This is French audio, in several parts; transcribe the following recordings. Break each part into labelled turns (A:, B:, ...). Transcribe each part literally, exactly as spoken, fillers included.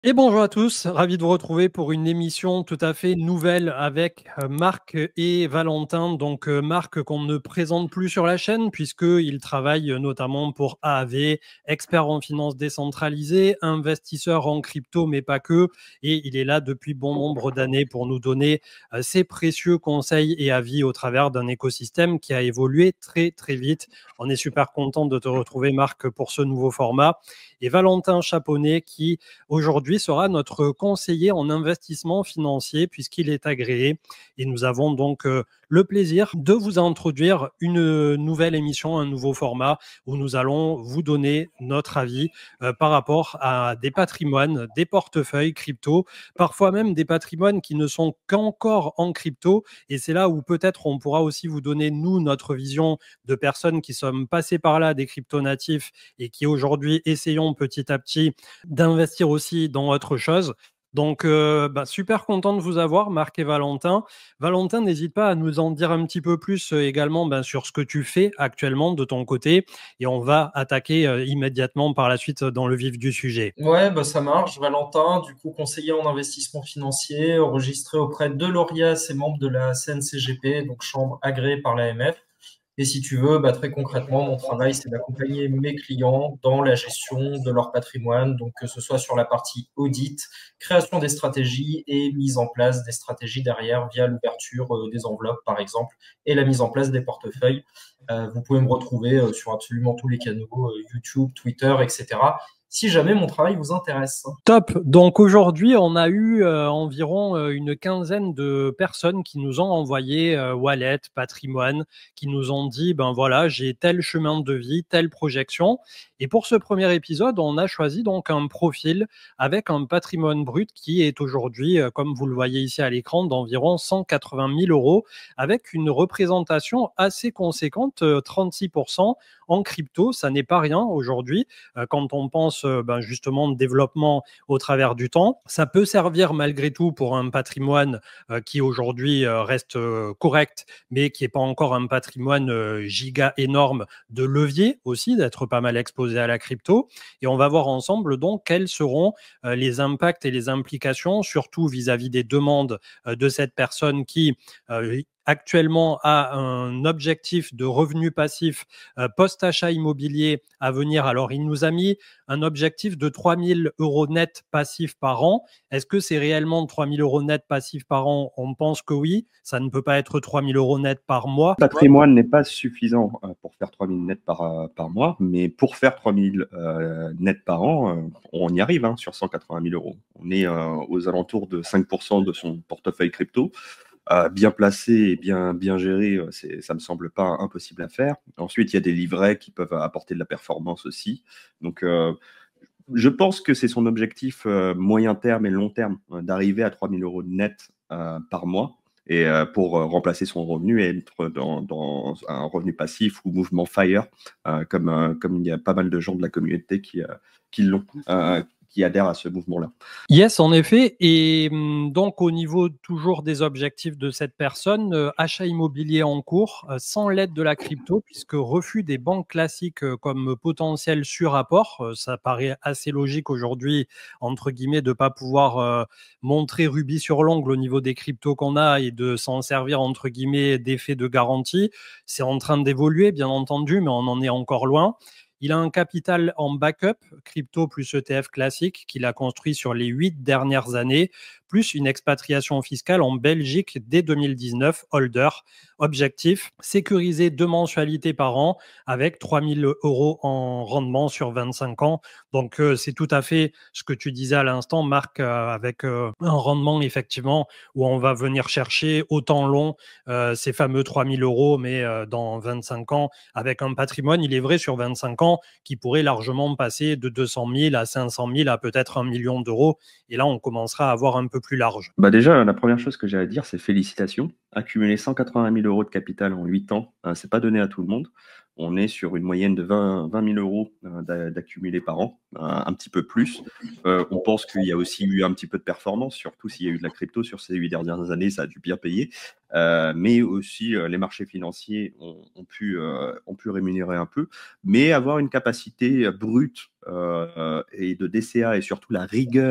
A: Et bonjour à tous, ravi de vous retrouver pour une émission tout à fait nouvelle avec euh, Marc et Valentin. Donc euh, Marc qu'on ne présente plus sur la chaîne puisqu'il travaille notamment pour A A V, expert en finance décentralisée, investisseur en crypto mais pas que. Et il est là depuis bon nombre d'années pour nous donner euh, ses précieux conseils et avis au travers d'un écosystème qui a évolué très très vite. On est super content de te retrouver Marc pour ce nouveau format. Et Valentin Chaponnet qui aujourd'hui sera notre conseiller en investissement financier puisqu'il est agréé. Et nous avons donc euh, le plaisir de vous introduire une nouvelle émission, un nouveau format où nous allons vous donner notre avis euh, par rapport à des patrimoines, des portefeuilles crypto, parfois même des patrimoines qui ne sont qu'encore en crypto. Et c'est là où peut-être on pourra aussi vous donner, nous, notre vision de personnes qui sommes passées par là, des crypto natifs et qui aujourd'hui essayons petit à petit d'investir aussi dans autre chose. Donc, euh, bah, super content de vous avoir, Marc et Valentin. Valentin, n'hésite pas à nous en dire un petit peu plus euh, également ben, sur ce que tu fais actuellement de ton côté. Et on va attaquer euh, immédiatement par la suite dans le vif du sujet.
B: Ouais, bah ça marche. Valentin, du coup, conseiller en investissement financier, enregistré auprès de l'Orias et membre de la C N C G P, donc chambre agréée par l'A M F. Et si tu veux, bah, très concrètement, mon travail, c'est d'accompagner mes clients dans la gestion de leur patrimoine, donc que ce soit sur la partie audit, création des stratégies et mise en place des stratégies derrière via l'ouverture euh, des enveloppes, par exemple, et la mise en place des portefeuilles. Euh, vous pouvez me retrouver euh, sur absolument tous les canaux, euh, YouTube, Twitter, et cetera, si jamais mon travail vous intéresse.
A: Top. Donc aujourd'hui, on a eu euh, environ euh, une quinzaine de personnes qui nous ont envoyé euh, wallet, patrimoine, qui nous ont dit, ben voilà, j'ai tel chemin de vie, telle projection. Et pour ce premier épisode, on a choisi donc un profil avec un patrimoine brut qui est aujourd'hui, euh, comme vous le voyez ici à l'écran, d'environ cent quatre-vingt mille euros, avec une représentation assez conséquente, euh, trente-six pour cent en crypto. Ça n'est pas rien aujourd'hui euh, quand on pense euh, ben, justement de développement au travers du temps. Ça peut servir malgré tout pour un patrimoine euh, qui aujourd'hui euh, reste euh, correct, mais qui n'est pas encore un patrimoine euh, giga énorme de levier aussi, d'être pas mal exposé à la crypto. Et on va voir ensemble donc quels seront euh, les impacts et les implications, surtout vis-à-vis des demandes euh, de cette personne qui euh, actuellement a un objectif de revenu passif euh, post-achat immobilier à venir. Alors, il nous a mis un objectif de trois mille euros net passifs par an. Est-ce que c'est réellement trois mille euros net passifs par an? On pense que oui. Ça ne peut pas être trois mille euros net par mois.
C: Patrimoine n'est pas suffisant euh, pour faire trois mille nets par, euh, par mois, mais pour faire trois mille euh, nets par an, euh, on y arrive hein, sur cent quatre-vingt mille euros. On est euh, aux alentours de cinq pour cent de son portefeuille crypto. Euh, bien placé et bien, bien géré, euh, c'est, ça me semble pas impossible à faire. Ensuite, il y a des livrets qui peuvent apporter de la performance aussi. Donc, euh, je pense que c'est son objectif euh, moyen terme et long terme euh, d'arriver à trois mille euros net euh, par mois et euh, pour euh, remplacer son revenu et être dans, dans un revenu passif ou mouvement FIRE, euh, comme, euh, comme il y a pas mal de gens de la communauté qui, euh, qui l'ont, euh, qui adhèrent à ce mouvement-là.
A: Yes, en effet. Et hum, donc, au niveau toujours des objectifs de cette personne, euh, achat immobilier en cours, euh, sans l'aide de la crypto, puisque refus des banques classiques euh, comme potentiel sur-apport, euh, ça paraît assez logique aujourd'hui, entre guillemets, de ne pas pouvoir euh, montrer rubis sur l'ongle au niveau des cryptos qu'on a et de s'en servir, entre guillemets, d'effet de garantie. C'est en train d'évoluer, bien entendu, mais on en est encore loin. Il a un capital en backup, crypto plus E T F classique, qu'il a construit sur les huit dernières années, plus une expatriation fiscale en Belgique dès deux mille dix-neuf, holder. Objectif, sécuriser deux mensualités par an avec trois mille euros en rendement sur vingt-cinq ans. Donc, euh, c'est tout à fait ce que tu disais à l'instant, Marc, euh, avec euh, un rendement, effectivement, où on va venir chercher autant long euh, ces fameux trois mille euros, mais euh, dans vingt-cinq ans, avec un patrimoine, il est vrai, sur vingt-cinq ans, qui pourrait largement passer de deux cent mille à cinq cent mille à peut-être un million d'euros. Et là, on commencera à avoir un peu plus large.
C: Bah déjà, la première chose que j'ai à dire, c'est félicitations. Accumuler cent quatre-vingt mille euros de capital en huit ans, euh, c'est pas donné à tout le monde. On est sur une moyenne de vingt, vingt mille euros euh, d'accumulés par an, euh, un petit peu plus. Euh, on pense qu'il y a aussi eu un petit peu de performance, surtout s'il y a eu de la crypto sur ces huit dernières années, ça a dû bien payer. Euh, mais aussi, euh, les marchés financiers ont, ont pu, euh, ont pu rémunérer un peu. Mais avoir une capacité brute euh, et de D C A et surtout la rigueur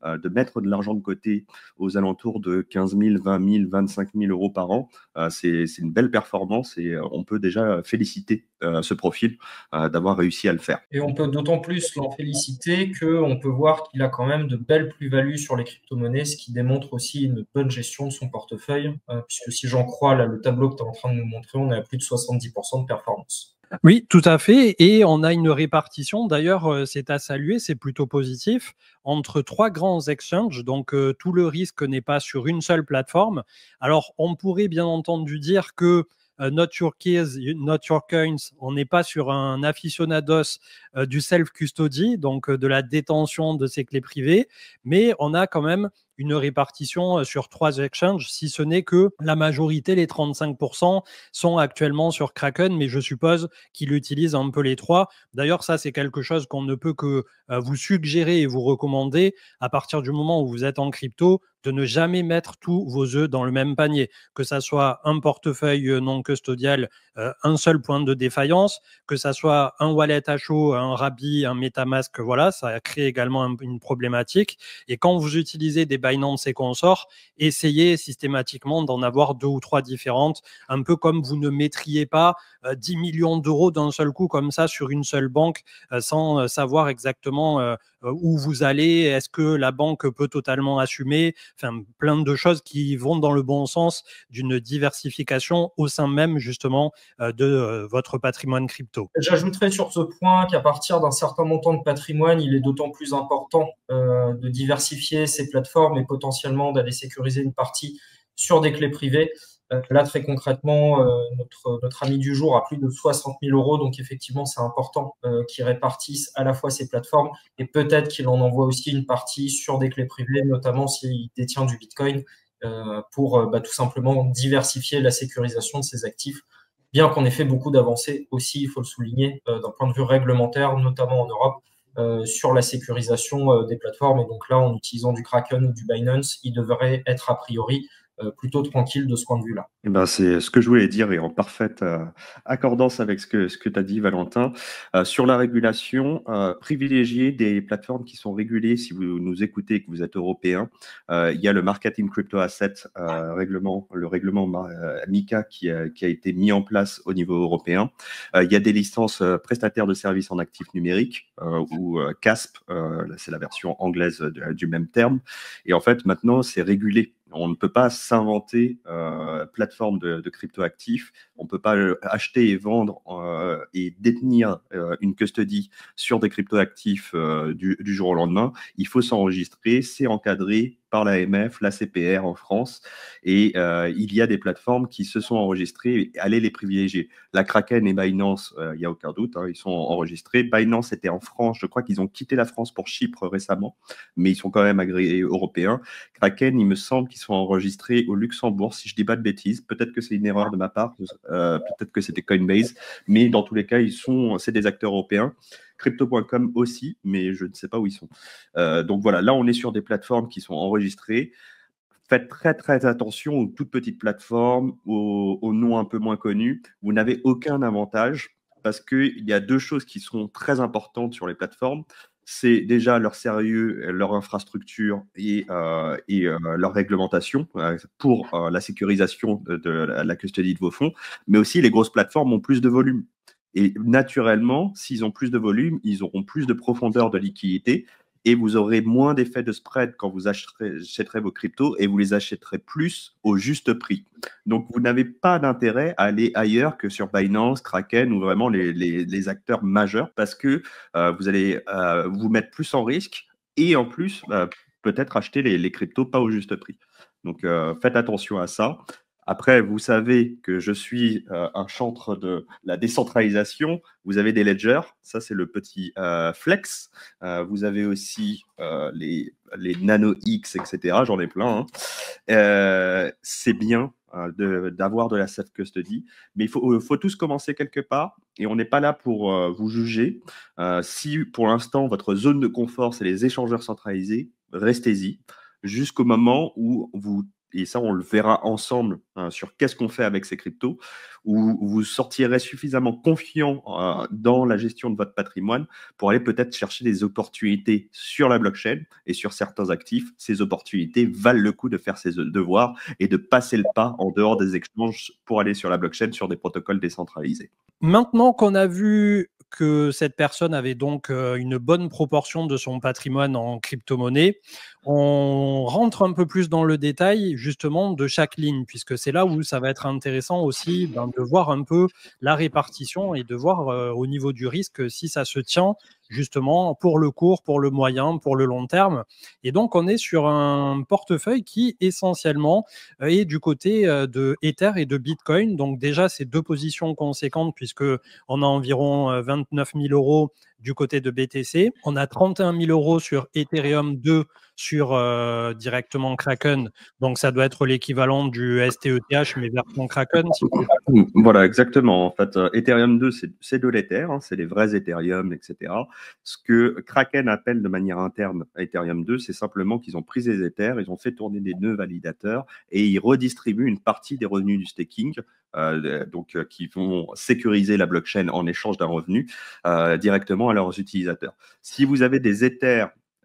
C: euh, de mettre de l'argent de côté aux alentours de quinze mille, vingt mille, vingt-cinq mille euros par an, euh, c'est une belle performance et euh, on peut déjà féliciter euh, ce profil euh, d'avoir réussi à le faire.
B: Et on peut d'autant plus l'en féliciter qu'on peut voir qu'il a quand même de belles plus-values sur les crypto-monnaies, ce qui démontre aussi une bonne gestion de son portefeuille, euh, puisque si j'en crois là, le tableau que tu es en train de nous montrer, on est à plus de soixante-dix pour cent de performance.
A: Oui, tout à fait. Et on a une répartition, d'ailleurs, c'est à saluer, c'est plutôt positif, entre trois grands exchanges. Donc, euh, tout le risque n'est pas sur une seule plateforme. Alors, on pourrait bien entendu dire que Uh, not your keys, not your coins. On n'est pas sur un aficionados uh, du self-custody, donc uh, de la détention de ses clés privées, mais on a quand même une répartition sur trois exchanges, si ce n'est que la majorité, les trente-cinq pour cent, sont actuellement sur Kraken, mais je suppose qu'il utilise un peu les trois. D'ailleurs, ça, c'est quelque chose qu'on ne peut que uh, vous suggérer et vous recommander à partir du moment où vous êtes en crypto, de ne jamais mettre tous vos œufs dans le même panier, que ça soit un portefeuille non custodial, euh, un seul point de défaillance, que ça soit un wallet à chaud, un Rabbi, un MetaMask, voilà, ça crée également un, une problématique. Et quand vous utilisez des Binance et consorts, essayez systématiquement d'en avoir deux ou trois différentes, un peu comme vous ne mettriez pas euh, dix millions d'euros d'un seul coup comme ça sur une seule banque euh, sans euh, savoir exactement euh, où vous allez, est-ce que la banque peut totalement assumer, enfin plein de choses qui vont dans le bon sens d'une diversification au sein même justement euh, de euh, votre patrimoine crypto.
B: J'ajouterais sur ce point qu'à partir d'un certain montant de patrimoine, il est d'autant plus important euh, de diversifier ces plateformes et potentiellement d'aller sécuriser une partie sur des clés privées. Euh, là, très concrètement, euh, notre, notre ami du jour a plus de soixante mille euros, donc effectivement, c'est important euh, qu'il répartisse à la fois ces plateformes et peut-être qu'il en envoie aussi une partie sur des clés privées, notamment s'il détient du Bitcoin, euh, pour euh, bah, tout simplement diversifier la sécurisation de ses actifs. Bien qu'on ait fait beaucoup d'avancées aussi, il faut le souligner, euh, d'un point de vue réglementaire, notamment en Europe, euh, sur la sécurisation euh, des plateformes. Et donc là, en utilisant du Kraken ou du Binance, il devrait être a priori euh, plutôt tranquille de ce point de vue-là.
C: Eh ben, c'est ce que je voulais dire et en parfaite euh, accordance avec ce que, ce que tu as dit, Valentin. Euh, sur la régulation, euh, privilégier des plateformes qui sont régulées. Si vous nous écoutez et que vous êtes européen, euh, il y a le Marketing Crypto Asset euh, règlement, le règlement euh, MiCA qui a, qui a été mis en place au niveau européen. Euh, il y a des licences euh, prestataires de services en actifs numériques euh, ou euh, C A S P, euh, c'est la version anglaise de, du même terme. Et en fait, maintenant, c'est régulé. On ne peut pas s'inventer euh, plateforme de, de crypto-actifs. On ne peut pas euh, acheter et vendre euh, et détenir euh, une custody sur des crypto-actifs euh, du, du jour au lendemain. Il faut s'enregistrer, c'est encadré par l'A M F, la C P R en France, et euh, il y a des plateformes qui se sont enregistrées, allez les privilégier. La Kraken et Binance, il euh, n'y a aucun doute, hein, ils sont enregistrés. Binance était en France, je crois qu'ils ont quitté la France pour Chypre récemment, mais ils sont quand même agréés européens. Kraken, il me semble qu'ils sont enregistrés au Luxembourg, si je ne dis pas de bêtises. Peut-être que c'est une erreur de ma part, euh, peut-être que c'était Coinbase, mais dans tous les cas, ils sont, c'est des acteurs européens. Crypto point com aussi, mais je ne sais pas où ils sont. Euh, donc voilà, là, on est sur des plateformes qui sont enregistrées. Faites très, très attention aux toutes petites plateformes, aux, aux noms un peu moins connus. Vous n'avez aucun avantage parce qu'il y a deux choses qui sont très importantes sur les plateformes. C'est déjà leur sérieux, leur infrastructure et, euh, et euh, leur réglementation euh, pour euh, la sécurisation de, de la, la custody de vos fonds, mais aussi les grosses plateformes ont plus de volume. Et naturellement, s'ils ont plus de volume, ils auront plus de profondeur de liquidité et vous aurez moins d'effet de spread quand vous achèterez, achèterez vos cryptos et vous les achèterez plus au juste prix. Donc, vous n'avez pas d'intérêt à aller ailleurs que sur Binance, Kraken ou vraiment les, les, les acteurs majeurs parce que euh, vous allez euh, vous mettre plus en risque et en plus, euh, peut-être acheter les, les cryptos pas au juste prix. Donc, euh, faites attention à ça. Après, vous savez que je suis euh, un chantre de la décentralisation. Vous avez des ledgers, ça c'est le petit euh, flex. Euh, vous avez aussi euh, les, les Nano X, et cetera. J'en ai plein. Hein. Euh, c'est bien euh, d'avoir de, de la self-custody, mais il faut, faut tous commencer quelque part et on n'est pas là pour euh, vous juger. Euh, si pour l'instant votre zone de confort, c'est les échangeurs centralisés, restez-y jusqu'au moment où vous et ça, on le verra ensemble hein, sur qu'est-ce qu'on fait avec ces cryptos, où vous sortirez suffisamment confiant euh, dans la gestion de votre patrimoine pour aller peut-être chercher des opportunités sur la blockchain et sur certains actifs. Ces opportunités valent le coup de faire ses devoirs et de passer le pas en dehors des exchanges pour aller sur la blockchain sur des protocoles décentralisés.
A: Maintenant qu'on a vu que cette personne avait donc euh, une bonne proportion de son patrimoine en crypto-monnaie, on rentre un peu plus dans le détail justement de chaque ligne, puisque c'est là où ça va être intéressant aussi ben, de voir un peu la répartition et de voir euh, au niveau du risque si ça se tient justement pour le court, pour le moyen, pour le long terme. Et donc, on est sur un portefeuille qui essentiellement euh, est du côté euh, de Ether et de Bitcoin. Donc déjà, c'est deux positions conséquentes puisque on a environ euh, vingt-neuf mille euros du côté de B T C. On a trente et un mille euros sur Ethereum deux sur euh, directement Kraken. Donc, ça doit être l'équivalent du S T E T H, mais version Kraken. Si vous...
C: Voilà, exactement. En fait, euh, Ethereum deux, c'est de l'Ether, hein, c'est les vrais Ethereum, et cetera. Ce que Kraken appelle de manière interne Ethereum deux, c'est simplement qu'ils ont pris des Ethers, ils ont fait tourner des nœuds validateurs et ils redistribuent une partie des revenus du staking, euh, donc euh, qui vont sécuriser la blockchain en échange d'un revenu euh, directement à leurs utilisateurs. Si vous avez des Ethers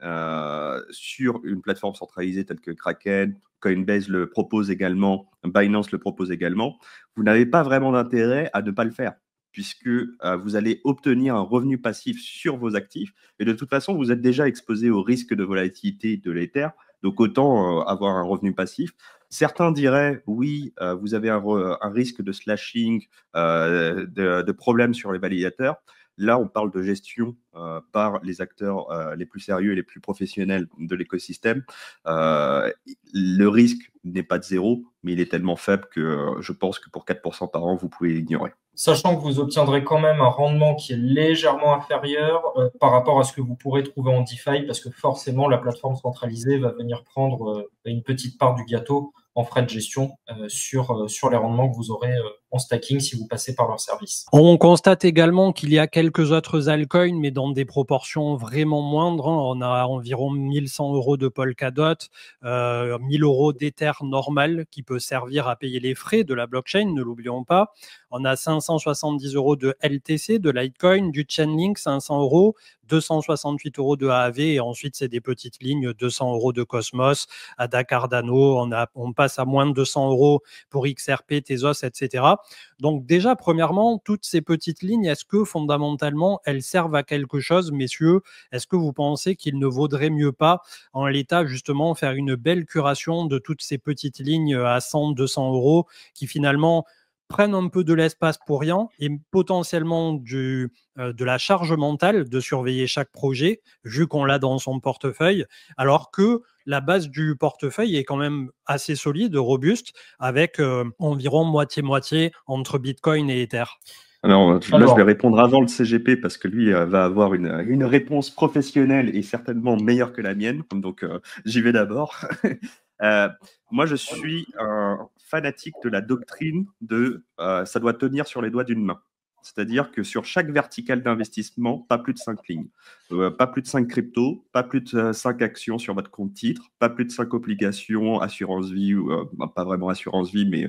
C: Euh, sur une plateforme centralisée telle que Kraken, Coinbase le propose également, Binance le propose également, vous n'avez pas vraiment d'intérêt à ne pas le faire, puisque euh, vous allez obtenir un revenu passif sur vos actifs, et de toute façon, vous êtes déjà exposé au risque de volatilité de l'Ether, donc autant euh, avoir un revenu passif. Certains diraient, oui, euh, vous avez un, un risque de slashing, euh, de, de problèmes sur les validateurs. Là, on parle de gestion euh, par les acteurs euh, les plus sérieux et les plus professionnels de l'écosystème. Euh, le risque n'est pas de zéro, mais il est tellement faible que euh, je pense que pour quatre pour cent par an, vous pouvez l'ignorer.
B: Sachant que vous obtiendrez quand même un rendement qui est légèrement inférieur euh, par rapport à ce que vous pourrez trouver en DeFi, parce que forcément, la plateforme centralisée va venir prendre euh, une petite part du gâteau en frais de gestion euh, sur, euh, sur les rendements que vous aurez euh, en stacking si vous passez par leur service.
A: On constate également qu'il y a quelques autres altcoins, mais dans des proportions vraiment moindres. On a environ mille cent euros de Polkadot, euh, mille euros d'Ether normal qui peut servir à payer les frais de la blockchain, ne l'oublions pas. On a cinq cent soixante-dix euros de L T C, de Litecoin, du Chainlink, cinq cents euros, deux cent soixante-huit euros de A A V, et ensuite, c'est des petites lignes, deux cents euros de Cosmos, Ada Cardano, on, a, on passe à moins de deux cents euros pour X R P, Tezos, et cetera. Donc déjà, premièrement, toutes ces petites lignes, est-ce que fondamentalement, elles servent à quelque chose, messieurs? Est-ce que vous pensez qu'il ne vaudrait mieux pas, en l'état, justement, faire une belle curation de toutes ces petites lignes à cent, deux cents euros qui finalement prennent un peu de l'espace pour rien et potentiellement du, euh, de la charge mentale de surveiller chaque projet, vu qu'on l'a dans son portefeuille, alors que la base du portefeuille est quand même assez solide, robuste, avec euh, environ moitié-moitié entre Bitcoin et Ether.
C: Alors là, Alors, je vais répondre avant le C G P parce que lui euh, va avoir une, une réponse professionnelle et certainement meilleure que la mienne. Donc, euh, j'y vais d'abord. euh, moi, je suis un fanatique de la doctrine de euh, ça doit tenir sur les doigts d'une main. C'est-à-dire que sur chaque verticale d'investissement, pas plus de cinq lignes, euh, pas plus de cinq cryptos, pas plus de cinq actions sur votre compte titre, pas plus de cinq obligations, assurance vie, ou euh, pas vraiment assurance vie, mais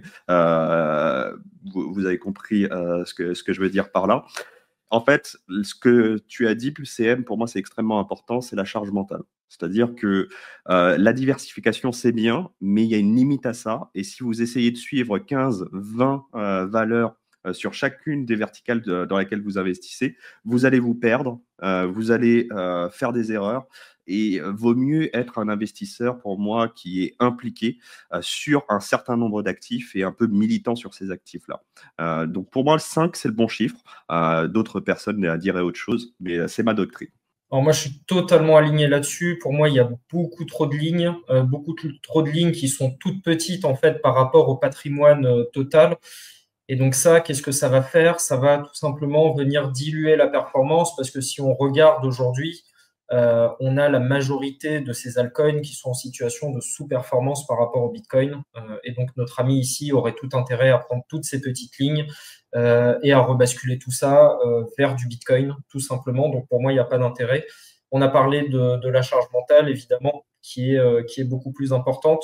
C: euh, vous, vous avez compris euh, ce, que, ce que je veux dire par là. En fait, ce que tu as dit, plus C M, pour moi, c'est extrêmement important, c'est la charge mentale. C'est-à-dire que euh, la diversification, c'est bien, mais il y a une limite à ça. Et si vous essayez de suivre quinze, vingt euh, valeurs sur chacune des verticales de, dans lesquelles vous investissez, vous allez vous perdre, euh, vous allez euh, faire des erreurs, et euh, vaut mieux être un investisseur, pour moi, qui est impliqué euh, sur un certain nombre d'actifs et un peu militant sur ces actifs-là. Euh, donc pour moi, le cinq, c'est le bon chiffre. Euh, D'autres personnes diraient autre chose, mais c'est ma doctrine.
B: Alors moi, je suis totalement aligné là-dessus. Pour moi, il y a beaucoup trop de lignes, euh, beaucoup trop de lignes qui sont toutes petites en fait par rapport au patrimoine euh, total. Et donc ça, qu'est-ce que ça va faire? Ça va tout simplement venir diluer la performance parce que si on regarde aujourd'hui, euh, on a la majorité de ces altcoins qui sont en situation de sous-performance par rapport au Bitcoin. Euh, et donc notre ami ici aurait tout intérêt à prendre toutes ces petites lignes euh, et à rebasculer tout ça euh, vers du Bitcoin, tout simplement. Donc pour moi, il n'y a pas d'intérêt. On a parlé de, de la charge mentale, évidemment, qui est, euh, qui est beaucoup plus importante.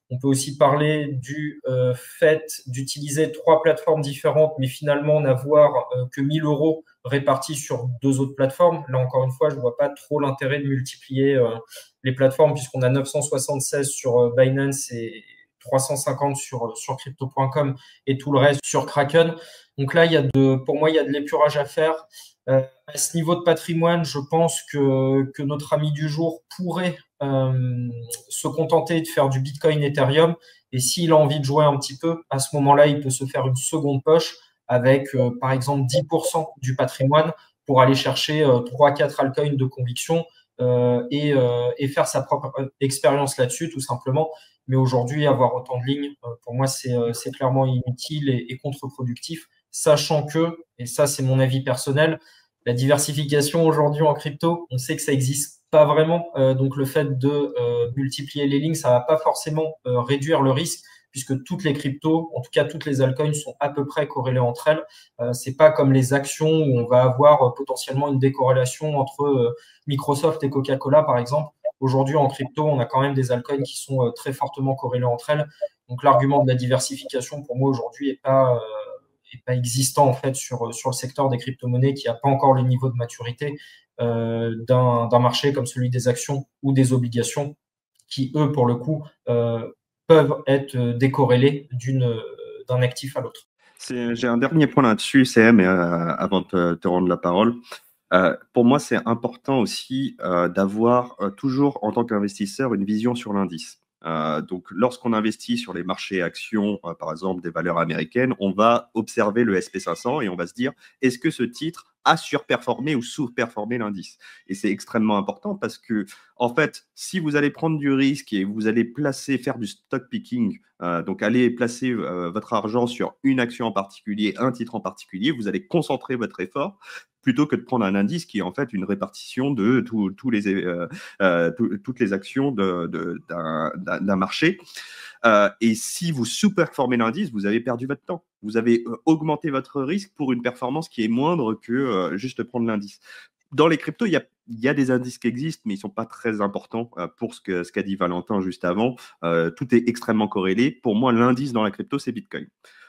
B: On peut aussi parler du euh, fait d'utiliser trois plateformes différentes, mais finalement n'avoir euh, que mille euros répartis sur deux autres plateformes. Là, encore une fois, je ne vois pas trop l'intérêt de multiplier euh, les plateformes puisqu'on a neuf cent soixante-seize sur euh, Binance et trois cent cinquante sur, sur crypto point com et tout le reste sur Kraken. Donc là, il y a de, pour moi, il y a de l'épurage à faire. Euh, à ce niveau de patrimoine, je pense que, que notre ami du jour pourrait euh, se contenter de faire du Bitcoin Ethereum. Et s'il a envie de jouer un petit peu, à ce moment-là, il peut se faire une seconde poche avec, euh, par exemple, dix pour cent du patrimoine pour aller chercher euh, trois quatre altcoins de conviction euh, et, euh, et faire sa propre expérience là-dessus, tout simplement. Mais aujourd'hui, avoir autant de lignes, euh, pour moi, c'est euh, c'est clairement inutile et, et contre-productif, sachant que, et ça, c'est mon avis personnel, la diversification aujourd'hui en crypto, on sait que ça existe pas vraiment. Euh, donc, le fait de euh, multiplier les lignes, ça va pas forcément euh, réduire le risque, puisque toutes les cryptos, en tout cas toutes les altcoins, sont à peu près corrélées entre elles. Euh, c'est pas comme les actions où on va avoir euh, potentiellement une décorrélation entre euh, Microsoft et Coca-Cola, par exemple. Aujourd'hui, en crypto, on a quand même des altcoins qui sont euh, très fortement corrélés entre elles. Donc, l'argument de la diversification, pour moi, aujourd'hui, est pas, euh, est pas existant, en fait, sur, sur le secteur des crypto-monnaies qui n'a pas encore le niveau de maturité euh, d'un d'un marché comme celui des actions ou des obligations qui, eux, pour le coup, euh, peuvent être décorrélés d'une, d'un actif à l'autre.
C: J'ai un dernier point là-dessus, C M, euh, avant de te, te rendre la parole. Euh, pour moi, c'est important aussi euh, d'avoir euh, toujours, en tant qu'investisseur, une vision sur l'indice. Euh, donc, lorsqu'on investit sur les marchés actions, euh, par exemple des valeurs américaines, on va observer le S and P cinq cents et on va se dire, est-ce que ce titre a surperformé ou sous-performé l'indice? Et c'est extrêmement important parce que, en fait, si vous allez prendre du risque et vous allez placer, faire du stock picking, euh, donc aller placer euh, votre argent sur une action en particulier, un titre en particulier, vous allez concentrer votre effort plutôt que de prendre un indice qui est en fait une répartition de tout, tout les, euh, euh, tout, toutes les actions de, de, d'un, d'un marché. Euh, et si vous sous-performez l'indice, vous avez perdu votre temps. Vous avez euh, augmenté votre risque pour une performance qui est moindre que euh, juste prendre l'indice. Dans les cryptos, il y a, il y a des indices qui existent, mais ils ne sont pas très importants euh, pour ce que, ce qu'a dit Valentin juste avant. Euh, tout est extrêmement corrélé. Pour moi, l'indice dans la crypto, c'est Bitcoin.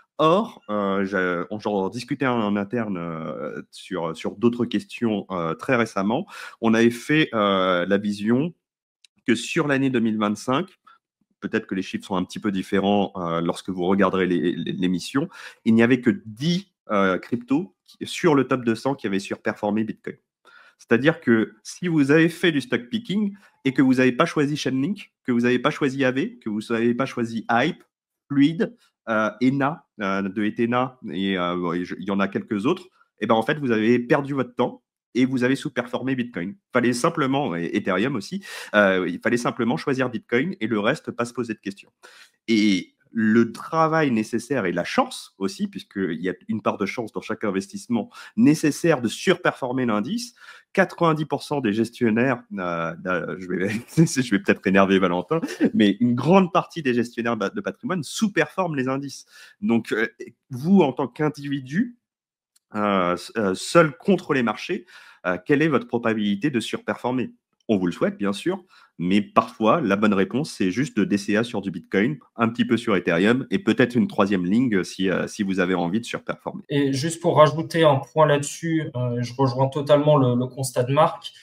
C: Or, euh, j'en discutais en interne euh, sur, sur d'autres questions euh, très récemment. On avait fait euh, la vision que sur l'année deux mille vingt-cinq, peut-être que les chiffres sont un petit peu différents euh, lorsque vous regarderez l'émission, il n'y avait que dix euh, cryptos qui, sur le top deux cents qui avaient surperformé Bitcoin. C'est-à-dire que si vous avez fait du stock picking et que vous n'avez pas choisi Chainlink, que vous n'avez pas choisi A V, que vous n'avez pas choisi Hype, Fluid, euh, E N A, euh, de Ethena, et euh, il y en a quelques autres, et ben en fait, vous avez perdu votre temps et vous avez sous-performé Bitcoin. Il fallait simplement, et Ethereum aussi, euh, il fallait simplement choisir Bitcoin et le reste, pas se poser de questions. Et le travail nécessaire et la chance aussi, puisqu'il y a une part de chance dans chaque investissement nécessaire de surperformer l'indice. quatre-vingt-dix pour cent des gestionnaires, euh, je vais, je vais peut-être énerver Valentin, mais une grande partie des gestionnaires de patrimoine sous-performent les indices. Donc, euh, vous, en tant qu'individu, euh, seul contre les marchés, euh, quelle est votre probabilité de surperformer? On vous le souhaite, bien sûr, mais parfois, la bonne réponse, c'est juste de D C A sur du Bitcoin, un petit peu sur Ethereum et peut-être une troisième ligne si, euh, si vous avez envie de surperformer.
B: Et juste pour rajouter un point là-dessus, euh, je rejoins totalement le, le constat de Marc.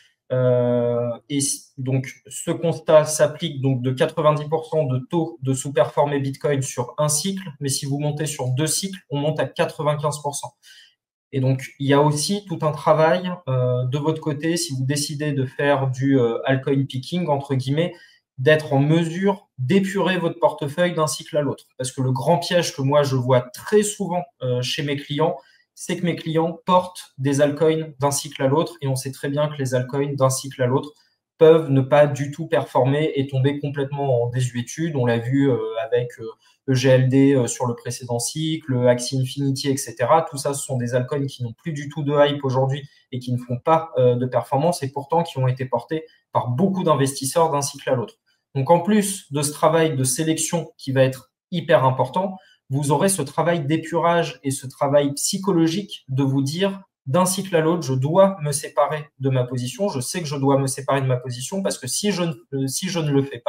B: Euh, et donc, ce constat s'applique donc de quatre-vingt-dix pour cent de taux de sous-performer Bitcoin sur un cycle, mais si vous montez sur deux cycles, on monte à quatre-vingt-quinze pour cent. Et donc, il y a aussi tout un travail euh, de votre côté, si vous décidez de faire du euh, altcoin picking, entre guillemets, d'être en mesure d'épurer votre portefeuille d'un cycle à l'autre. Parce que le grand piège que moi, je vois très souvent euh, chez mes clients, c'est que mes clients portent des altcoins d'un cycle à l'autre, et on sait très bien que les altcoins d'un cycle à l'autre peuvent ne pas du tout performer et tomber complètement en désuétude. On l'a vu euh, avec euh, E G L D euh, sur le précédent cycle, Axie Infinity, et cetera. Tout ça, ce sont des altcoins qui n'ont plus du tout de hype aujourd'hui et qui ne font pas euh, de performance et pourtant qui ont été portés par beaucoup d'investisseurs d'un cycle à l'autre. Donc, en plus de ce travail de sélection qui va être hyper important, vous aurez ce travail d'épurage et ce travail psychologique de vous dire d'un cycle à l'autre, je dois me séparer de ma position. Je sais que je dois me séparer de ma position parce que si je ne, si je ne le fais pas,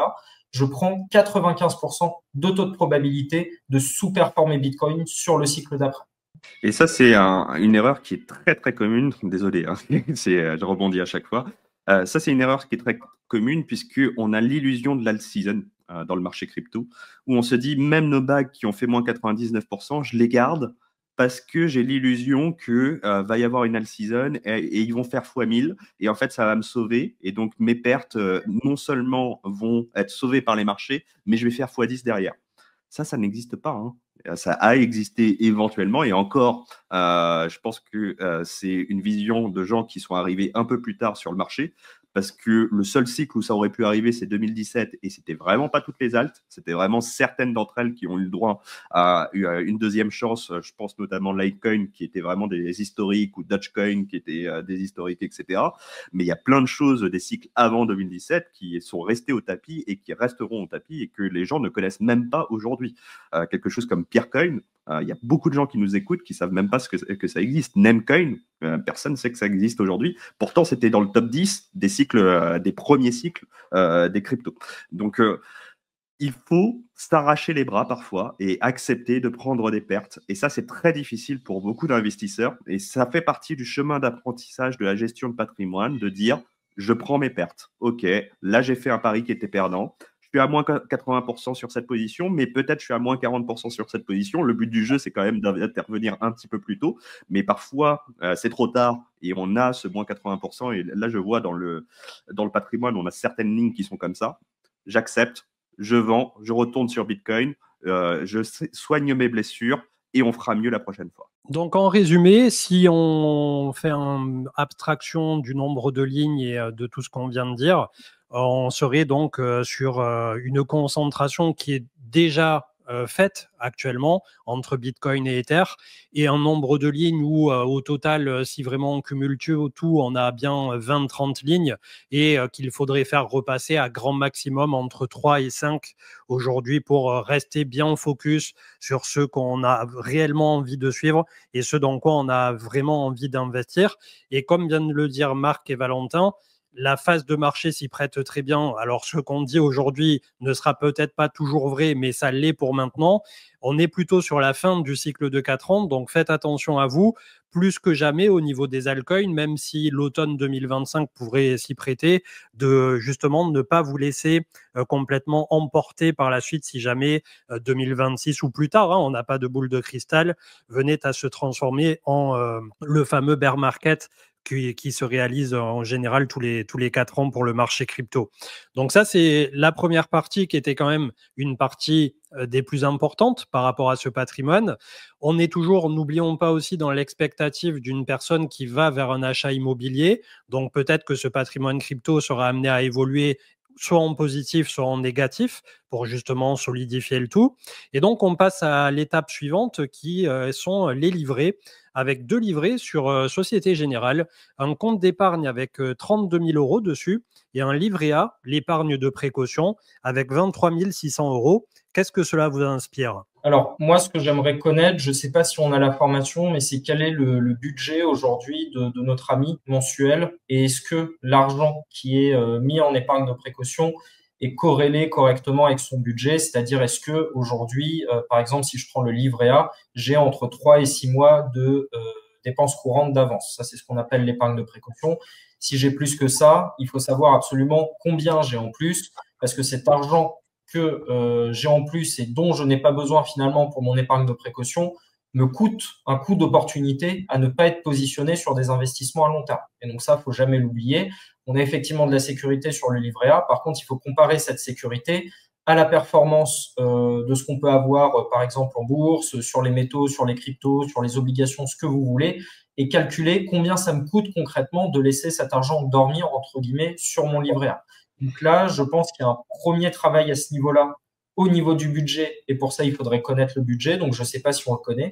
B: je prends quatre-vingt-quinze pour cent de taux de probabilité de sous-performer Bitcoin sur le cycle d'après.
C: Et ça, c'est un, une erreur qui est très, très commune. Désolé, hein, c'est, je rebondis à chaque fois. Euh, ça, c'est une erreur qui est très commune puisqu'on a l'illusion de l'alt season euh, dans le marché crypto, où on se dit, même nos bagues qui ont fait moins quatre-vingt-dix-neuf pour cent, je les garde parce que j'ai l'illusion qu'il euh, va y avoir une alt season et, et ils vont faire fois mille. Et en fait, ça va me sauver. Et donc, mes pertes, euh, non seulement vont être sauvées par les marchés, mais je vais faire fois dix derrière. Ça, ça n'existe pas, hein. Ça a existé éventuellement et encore, euh, je pense que euh, c'est une vision de gens qui sont arrivés un peu plus tard sur le marché parce que le seul cycle où ça aurait pu arriver, c'est deux mille dix-sept et c'était vraiment pas toutes les altes, c'était vraiment certaines d'entre elles qui ont eu le droit à une deuxième chance. Je pense notamment Litecoin qui étaient vraiment des historiques ou Dogecoin qui étaient des historiques, et cetera. Mais il y a plein de choses des cycles avant deux mille dix-sept qui sont restées au tapis et qui resteront au tapis et que les gens ne connaissent même pas aujourd'hui. Euh, quelque chose comme Peercoin, il euh, y a beaucoup de gens qui nous écoutent qui ne savent même pas ce que, que ça existe. Namecoin, euh, personne ne sait que ça existe aujourd'hui. Pourtant, c'était dans le top dix des cycles, euh, des premiers cycles euh, des cryptos. Donc, euh, il faut s'arracher les bras parfois et accepter de prendre des pertes. Et ça, c'est très difficile pour beaucoup d'investisseurs. Et ça fait partie du chemin d'apprentissage de la gestion de patrimoine, de dire, je prends mes pertes. OK, là, j'ai fait un pari qui était perdant. Je suis à moins quatre-vingts pour cent sur cette position, mais peut-être je suis à moins quarante pour cent sur cette position. Le but du jeu, c'est quand même d'intervenir un petit peu plus tôt. Mais parfois, euh, c'est trop tard et on a ce moins quatre-vingts pour cent. Et là, je vois dans le, dans le patrimoine, on a certaines lignes qui sont comme ça. J'accepte, je vends, je retourne sur Bitcoin, euh, je soigne mes blessures et on fera mieux la prochaine fois.
A: Donc, en résumé, si on fait une abstraction du nombre de lignes et de tout ce qu'on vient de dire, on serait donc sur une concentration qui est déjà faite actuellement entre Bitcoin et Ether et un nombre de lignes où au total, si vraiment on cumule tout, on a bien vingt à trente lignes et qu'il faudrait faire repasser à grand maximum entre trois et cinq aujourd'hui pour rester bien focus sur ce qu'on a réellement envie de suivre et ce dans quoi on a vraiment envie d'investir. Et comme viennent de le dire Marc et Valentin, la phase de marché s'y prête très bien. Alors, ce qu'on dit aujourd'hui ne sera peut-être pas toujours vrai, mais ça l'est pour maintenant. On est plutôt sur la fin du cycle de quatre ans, donc faites attention à vous, plus que jamais au niveau des altcoins, même si l'automne deux mille vingt-cinq pourrait s'y prêter, de justement ne pas vous laisser euh, complètement emporter par la suite si jamais euh, deux mille vingt-six ou plus tard, hein, on n'a pas de boule de cristal, venait à se transformer en euh, le fameux bear market Qui, qui se réalise en général tous les, tous les quatre ans pour le marché crypto. Donc ça, c'est la première partie qui était quand même une partie des plus importantes par rapport à ce patrimoine. On est toujours, n'oublions pas aussi, dans l'expectative d'une personne qui va vers un achat immobilier. Donc peut-être que ce patrimoine crypto sera amené à évoluer soit en positif, soit en négatif, pour justement solidifier le tout. Et donc, on passe à l'étape suivante qui euh, sont les livrets, avec deux livrets sur euh, Société Générale, un compte d'épargne avec euh, trente-deux mille euros dessus et un livret A, l'épargne de précaution, avec vingt-trois mille six cents euros. Qu'est-ce que cela vous inspire ?
B: Alors, moi, ce que j'aimerais connaître, je ne sais pas si on a la formation, mais c'est quel est le, le budget aujourd'hui de, de notre ami mensuel et est-ce que l'argent qui est euh, mis en épargne de précaution est corrélé correctement avec son budget, c'est-à-dire est-ce que aujourd'hui, euh, par exemple, si je prends le livret A, j'ai entre trois et six mois de euh, dépenses courantes d'avance. Ça, c'est ce qu'on appelle l'épargne de précaution. Si j'ai plus que ça, il faut savoir absolument combien j'ai en plus, parce que cet argent que euh, j'ai en plus et dont je n'ai pas besoin finalement pour mon épargne de précaution me coûte un coût d'opportunité à ne pas être positionné sur des investissements à long terme. Et donc ça, il ne faut jamais l'oublier. On a effectivement de la sécurité sur le livret A. Par contre, il faut comparer cette sécurité à la performance euh, de ce qu'on peut avoir, euh, par exemple, en bourse, sur les métaux, sur les cryptos, sur les obligations, ce que vous voulez, et calculer combien ça me coûte concrètement de laisser cet argent dormir, entre guillemets, sur mon livret A. Donc là, je pense qu'il y a un premier travail à ce niveau-là, au niveau du budget, et pour ça, il faudrait connaître le budget. Donc, je ne sais pas si on le connaît.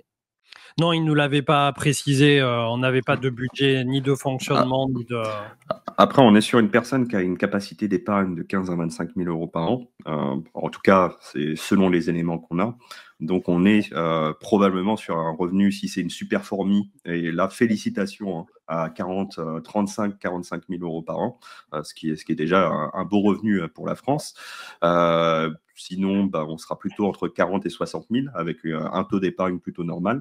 A: Non, il ne nous l'avait pas précisé. Euh, on n'avait pas de budget, ni de fonctionnement,
C: Ah.
A: ni de...
C: Après, on est sur une personne qui a une capacité d'épargne de quinze à vingt-cinq mille euros par an. Euh, en tout cas, c'est selon les éléments qu'on a. Donc, on est euh, probablement sur un revenu, si c'est une super fourmi, et là, félicitations, hein, à quarante, euh, trente-cinq, quarante-cinq mille euros par an, euh, ce, qui est, ce qui est déjà un, un beau revenu pour la France. Euh, sinon, bah, on sera plutôt entre quarante et soixante mille avec un taux d'épargne plutôt normal.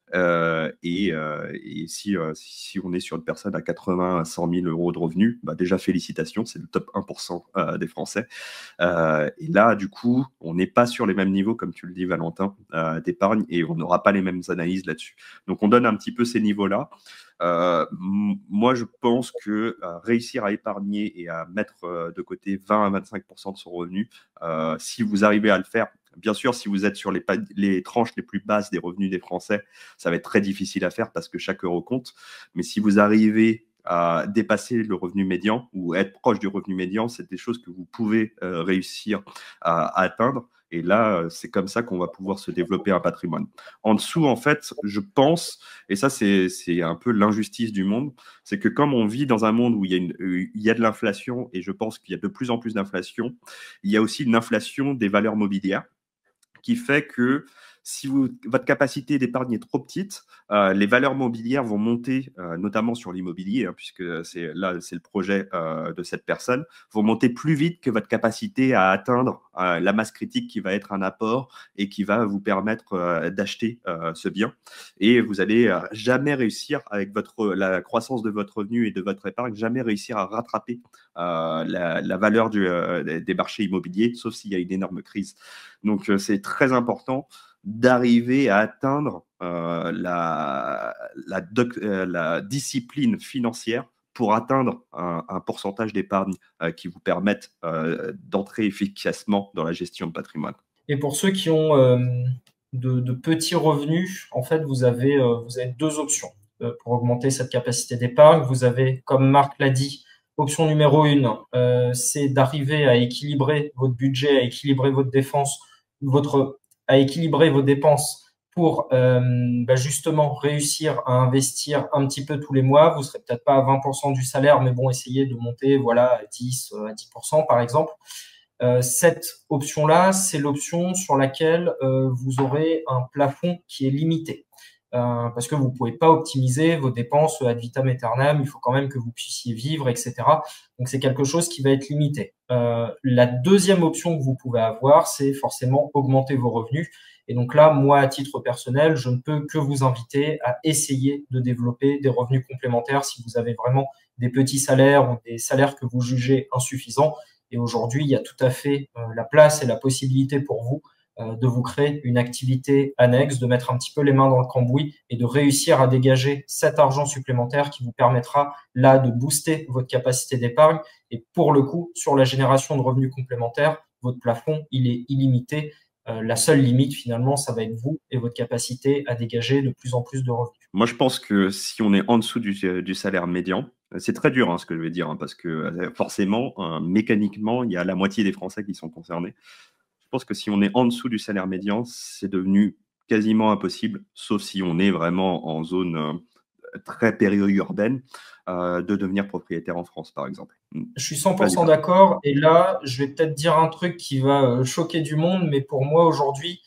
C: Euh, et, euh, et si, euh, si on est sur une personne à quatre-vingts à cent mille euros de revenus, bah déjà félicitations, c'est le top un pour cent euh, des Français. Euh, et là, du coup, on n'est pas sur les mêmes niveaux, comme tu le dis, Valentin, euh, d'épargne, et on n'aura pas les mêmes analyses là-dessus. Donc, on donne un petit peu ces niveaux-là. Euh, moi, je pense que euh, réussir à épargner et à mettre euh, de côté vingt à vingt-cinq pour cent de son revenu, euh, si vous arrivez à le faire, bien sûr, si vous êtes sur les, les tranches les plus basses des revenus des Français, ça va être très difficile à faire parce que chaque euro compte. Mais si vous arrivez à dépasser le revenu médian ou être proche du revenu médian, c'est des choses que vous pouvez euh, réussir à, à atteindre. Et là, c'est comme ça qu'on va pouvoir se développer un patrimoine. En dessous, en fait, je pense, et ça, c'est un peu l'injustice du monde, c'est que comme on vit dans un monde où il y a, une, il y a de l'inflation, et je pense qu'il y a de plus en plus d'inflation, il y a aussi une inflation des valeurs mobilières, qui fait que si vous, votre capacité d'épargne est trop petite, euh, les valeurs mobilières vont monter, euh, notamment sur l'immobilier, hein, puisque c'est là c'est le projet euh, de cette personne, vont monter plus vite que votre capacité à atteindre euh, la masse critique qui va être un apport et qui va vous permettre euh, d'acheter euh, ce bien. Et vous allez euh, jamais réussir, avec votre, la croissance de votre revenu et de votre épargne, jamais réussir à rattraper euh, la, la valeur du, euh, des marchés immobiliers, sauf s'il y a une énorme crise. Donc, euh, c'est très important d'arriver à atteindre euh, la, la, doc, euh, la discipline financière pour atteindre un, un pourcentage d'épargne euh, qui vous permette euh, d'entrer efficacement dans la gestion de patrimoine.
B: Et pour ceux qui ont euh, de, de petits revenus, en fait, vous avez, euh, vous avez deux options euh, pour augmenter cette capacité d'épargne. Vous avez, comme Marc l'a dit, option numéro une, euh, c'est d'arriver à équilibrer votre budget, à équilibrer votre défense, votre, à équilibrer vos dépenses pour euh, bah justement réussir à investir un petit peu tous les mois. Vous serez peut-être pas à vingt pour cent du salaire, mais bon, essayez de monter voilà à dix, à dix pour cent par exemple. Euh, cette option-là, c'est l'option sur laquelle euh, vous aurez un plafond qui est limité. Euh, parce que vous ne pouvez pas optimiser vos dépenses ad vitam aeternam, il faut quand même que vous puissiez vivre, et cetera. Donc, c'est quelque chose qui va être limité. Euh, la deuxième option que vous pouvez avoir, c'est forcément augmenter vos revenus. Et donc là, moi, à titre personnel, je ne peux que vous inviter à essayer de développer des revenus complémentaires si vous avez vraiment des petits salaires ou des salaires que vous jugez insuffisants. Et aujourd'hui, il y a tout à fait euh, la place et la possibilité pour vous euh, de vous créer une activité annexe, de mettre un petit peu les mains dans le cambouis et de réussir à dégager cet argent supplémentaire qui vous permettra là de booster votre capacité d'épargne. Et pour le coup, sur la génération de revenus complémentaires, votre plafond, il est illimité. Euh, la seule limite, finalement, ça va être vous et votre capacité à dégager de plus en plus de revenus.
C: Moi, je pense que si on est en dessous du, du salaire médian, c'est très dur hein, ce que je vais dire, hein, parce que forcément, hein, mécaniquement, il y a la moitié des Français qui sont concernés. Je pense que si on est en dessous du salaire médian, c'est devenu quasiment impossible, sauf si on est vraiment en zone euh, très périurbaine, euh, de devenir propriétaire en France, par exemple.
B: Je suis cent pour cent d'accord. Et là, je vais peut-être dire un truc qui va choquer du monde, mais pour moi, aujourd'hui,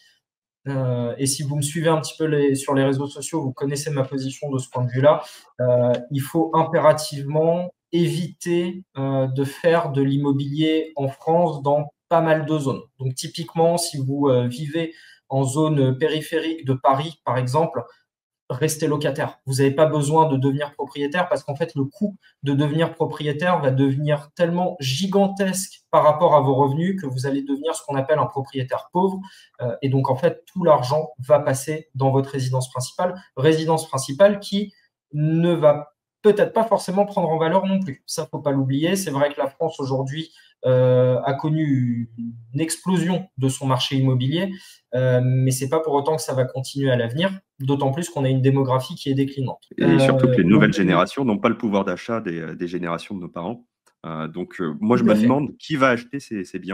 B: Euh, et si vous me suivez un petit peu les, sur les réseaux sociaux, vous connaissez ma position de ce point de vue-là. Euh, il faut impérativement éviter euh, de faire de l'immobilier en France dans pas mal de zones. Donc typiquement, si vous euh, vivez en zone périphérique de Paris, par exemple, restez locataire. Vous n'avez pas besoin de devenir propriétaire parce qu'en fait, le coût de devenir propriétaire va devenir tellement gigantesque par rapport à vos revenus que vous allez devenir ce qu'on appelle un propriétaire pauvre. Euh, et donc, en fait, tout l'argent va passer dans votre résidence principale. Résidence principale qui ne va peut-être pas forcément prendre en valeur non plus. Ça, faut pas l'oublier. C'est vrai que la France aujourd'hui euh, a connu une explosion de son marché immobilier, euh, mais c'est pas pour autant que ça va continuer à l'avenir. D'autant plus qu'on a une démographie qui est déclinante.
C: Et euh, surtout que les nouvelles donc, générations n'ont pas le pouvoir d'achat des, des générations de nos parents. Euh, donc, euh, moi, je me fait. demande qui va acheter ces, ces biens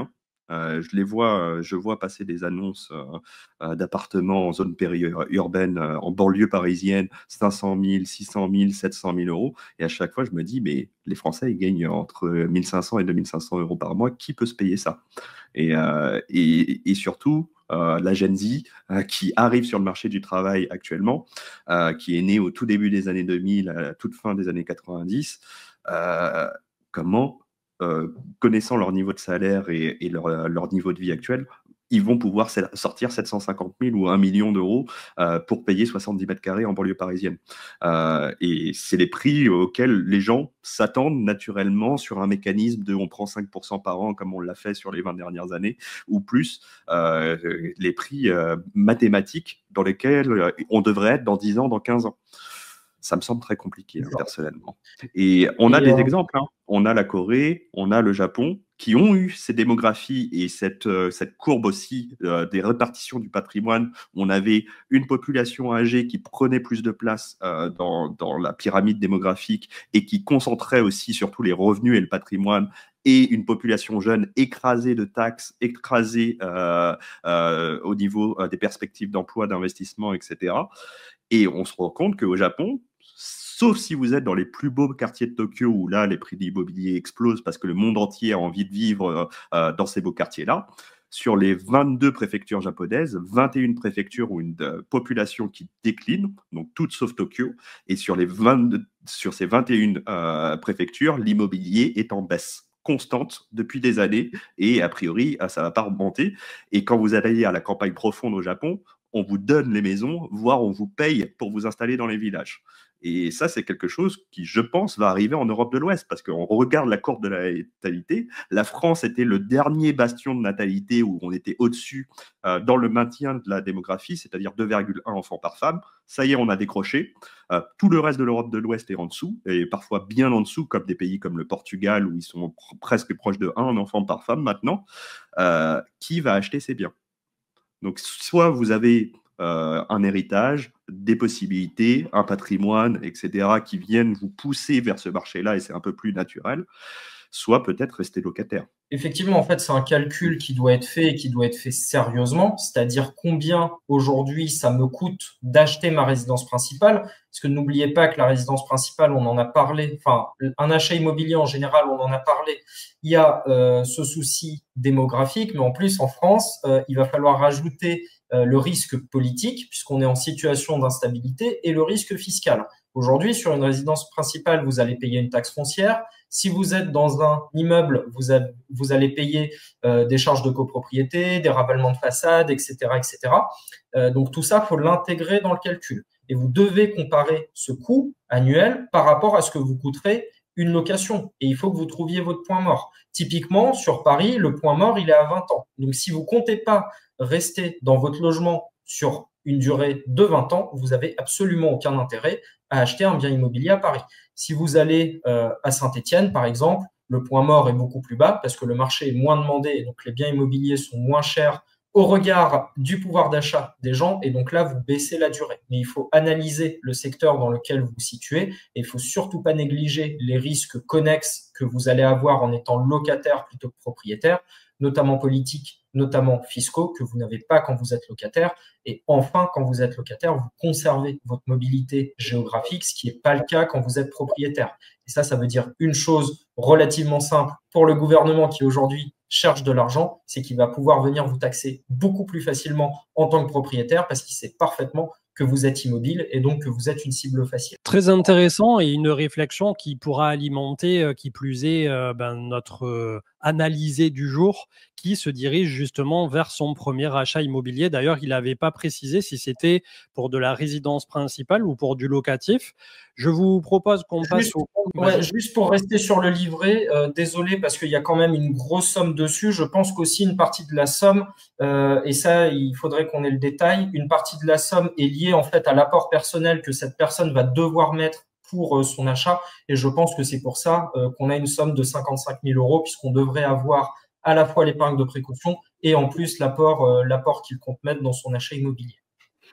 C: Euh, je les vois, euh, je vois passer des annonces euh, euh, d'appartements en zone périurbaine, euh, en banlieue parisienne, cinq cent mille, six cent mille, sept cent mille euros. Et à chaque fois, je me dis, mais les Français, ils gagnent entre mille cinq cents et deux mille cinq cents euros par mois. Qui peut se payer ça? Et, euh, et, et surtout, euh, la Gen Z euh, qui arrive sur le marché du travail actuellement, euh, qui est née au tout début des années deux mille, à la toute fin des années quatre-vingt-dix, euh, comment Euh, connaissant leur niveau de salaire et, et leur, leur, niveau de vie actuel, ils vont pouvoir sortir sept cent cinquante mille ou un million d'euros euh, pour payer soixante-dix mètres carrés en banlieue parisienne. Euh, et c'est les prix auxquels les gens s'attendent naturellement sur un mécanisme de on prend cinq pour cent par an comme on l'a fait sur les vingt dernières années ou plus, euh, les prix euh, mathématiques dans lesquels on devrait être dans dix ans, dans quinze ans. Ça me semble très compliqué, hein, personnellement. Et on a et des euh... exemples. Hein. On a la Corée, on a le Japon, qui ont eu ces démographies et cette, euh, cette courbe aussi euh, des répartitions du patrimoine. On avait une population âgée qui prenait plus de place euh, dans, dans la pyramide démographique et qui concentrait aussi surtout les revenus et le patrimoine, et une population jeune écrasée de taxes, écrasée euh, euh, au niveau euh, des perspectives d'emploi, d'investissement, et cetera. Et on se rend compte qu'au Japon, sauf si vous êtes dans les plus beaux quartiers de Tokyo où là, les prix de l'immobilier explosent parce que le monde entier a envie de vivre euh, dans ces beaux quartiers-là, sur les vingt-deux préfectures japonaises, vingt et une préfectures où une euh, population qui décline, donc toutes sauf Tokyo, et sur, les vingt-deux, sur ces vingt et une euh, préfectures, l'immobilier est en baisse constante depuis des années et a priori, ça ne va pas remonter. Et quand vous allez à la campagne profonde au Japon, on vous donne les maisons, voire on vous paye pour vous installer dans les villages. Et ça, c'est quelque chose qui, je pense, va arriver en Europe de l'Ouest, parce qu'on regarde la courbe de la natalité. La France était le dernier bastion de natalité où on était au-dessus euh, dans le maintien de la démographie, c'est-à-dire deux virgule un enfants par femme. Ça y est, on a décroché. Euh, tout le reste de l'Europe de l'Ouest est en dessous, et parfois bien en dessous, comme des pays comme le Portugal, où ils sont pr- presque proches de un enfant par femme maintenant. Euh, qui va acheter ces biens? Donc, soit vous avez euh, un héritage, des possibilités, un patrimoine, et cetera, qui viennent vous pousser vers ce marché-là et c'est un peu plus naturel, soit peut-être rester locataire.
B: Effectivement, en fait, c'est un calcul qui doit être fait et qui doit être fait sérieusement, c'est-à-dire combien aujourd'hui ça me coûte d'acheter ma résidence principale. Parce que n'oubliez pas que la résidence principale, on en a parlé, enfin, un achat immobilier en général, on en a parlé. Il y a euh, ce souci démographique, mais en plus, en France, euh, il va falloir rajouter euh, le risque politique, puisqu'on est en situation d'instabilité, et le risque fiscal. Aujourd'hui, sur une résidence principale, vous allez payer une taxe foncière. Si vous êtes dans un immeuble, vous, avez, vous allez payer euh, des charges de copropriété, des ravalements de façade, et cetera, et cetera. Euh, donc tout ça, il faut l'intégrer dans le calcul. Et vous devez comparer ce coût annuel par rapport à ce que vous coûterez une location. Et il faut que vous trouviez votre point mort. Typiquement, sur Paris, le point mort, il est à vingt ans. Donc si vous comptez pas rester dans votre logement sur une durée de vingt ans, vous n'avez absolument aucun intérêt à acheter un bien immobilier à Paris. Si vous allez euh, à Saint-Étienne, par exemple, le point mort est beaucoup plus bas parce que le marché est moins demandé et donc les biens immobiliers sont moins chers au regard du pouvoir d'achat des gens et donc là, vous baissez la durée. Mais il faut analyser le secteur dans lequel vous vous situez et il ne faut surtout pas négliger les risques connexes que vous allez avoir en étant locataire plutôt que propriétaire, notamment politiques, notamment fiscaux, que vous n'avez pas quand vous êtes locataire. Et enfin, quand vous êtes locataire, vous conservez votre mobilité géographique, ce qui n'est pas le cas quand vous êtes propriétaire. Et ça, ça veut dire une chose relativement simple pour le gouvernement qui aujourd'hui cherche de l'argent, c'est qu'il va pouvoir venir vous taxer beaucoup plus facilement en tant que propriétaire parce qu'il sait parfaitement que vous êtes immobile et donc que vous êtes une cible facile.
A: Très intéressant et une réflexion qui pourra alimenter, euh, qui plus est, euh, ben, notre euh, analysé du jour qui se dirige justement vers son premier achat immobilier. D'ailleurs, il n'avait pas précisé si c'était pour de la résidence principale ou pour du locatif. Je vous propose qu'on
B: juste,
A: passe au...
B: Ouais, juste pour rester sur le livret, euh, désolé parce qu'il y a quand même une grosse somme dessus. Je pense qu'aussi une partie de la somme, euh, et ça, il faudrait qu'on ait le détail, une partie de la somme est liée en fait à l'apport personnel que cette personne va devoir mettre pour euh, son achat. Et je pense que c'est pour ça euh, qu'on a une somme de cinquante-cinq mille euros puisqu'on devrait avoir à la fois l'épargne de précaution et en plus l'apport euh, l'apport qu'il compte mettre dans son achat immobilier.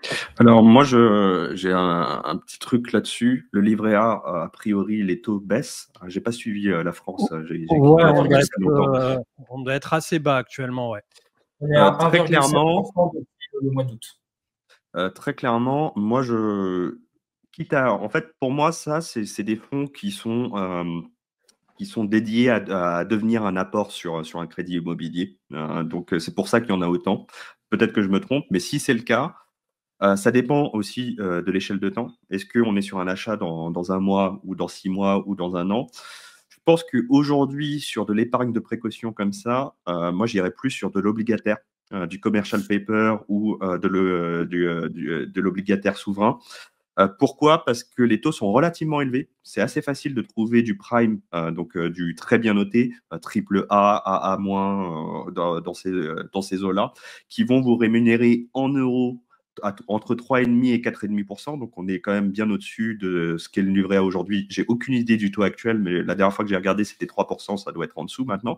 C: Alors moi, je j'ai un, un petit truc là-dessus. Le livret A, a priori, les taux baissent. J'ai pas suivi euh, la France. J'ai j'ai quitté
A: Ouais,
C: la
A: on
C: France il y
A: doit
C: a
A: être,
C: plus longtemps.
A: euh, on doit être assez bas actuellement, ouais.
B: On est
C: Euh,
B: à
C: très clairement,
B: un virgule sept pour cent depuis le mois d'août.
C: euh, très clairement, moi, je quitte à, en fait, pour moi, ça, c'est c'est des fonds qui sont euh, qui sont dédiés à, à devenir un apport sur sur un crédit immobilier. Euh, donc, c'est pour ça qu'il y en a autant. Peut-être que je me trompe, mais si c'est le cas. Euh, ça dépend aussi euh, de l'échelle de temps. Est-ce qu'on est sur un achat dans, dans un mois ou dans six mois ou dans un an? Je pense qu'aujourd'hui, sur de l'épargne de précaution comme ça, euh, moi, j'irais plus sur de l'obligataire, euh, du commercial paper ou euh, de le- du, euh, du, euh, de l'obligataire souverain. Euh, pourquoi? Parce que les taux sont relativement élevés. C'est assez facile de trouver du prime, euh, donc euh, du très bien noté, euh, triple A, A A-, euh, dans, dans ces, euh, dans ces eaux-là, qui vont vous rémunérer en euros à- entre trois virgule cinq et quatre virgule cinq pour cent. Donc on est quand même bien au-dessus de ce qu'est le livret A aujourd'hui. J'ai aucune idée du taux actuel, mais la dernière fois que j'ai regardé, c'était trois pour cent. Ça doit être en dessous maintenant.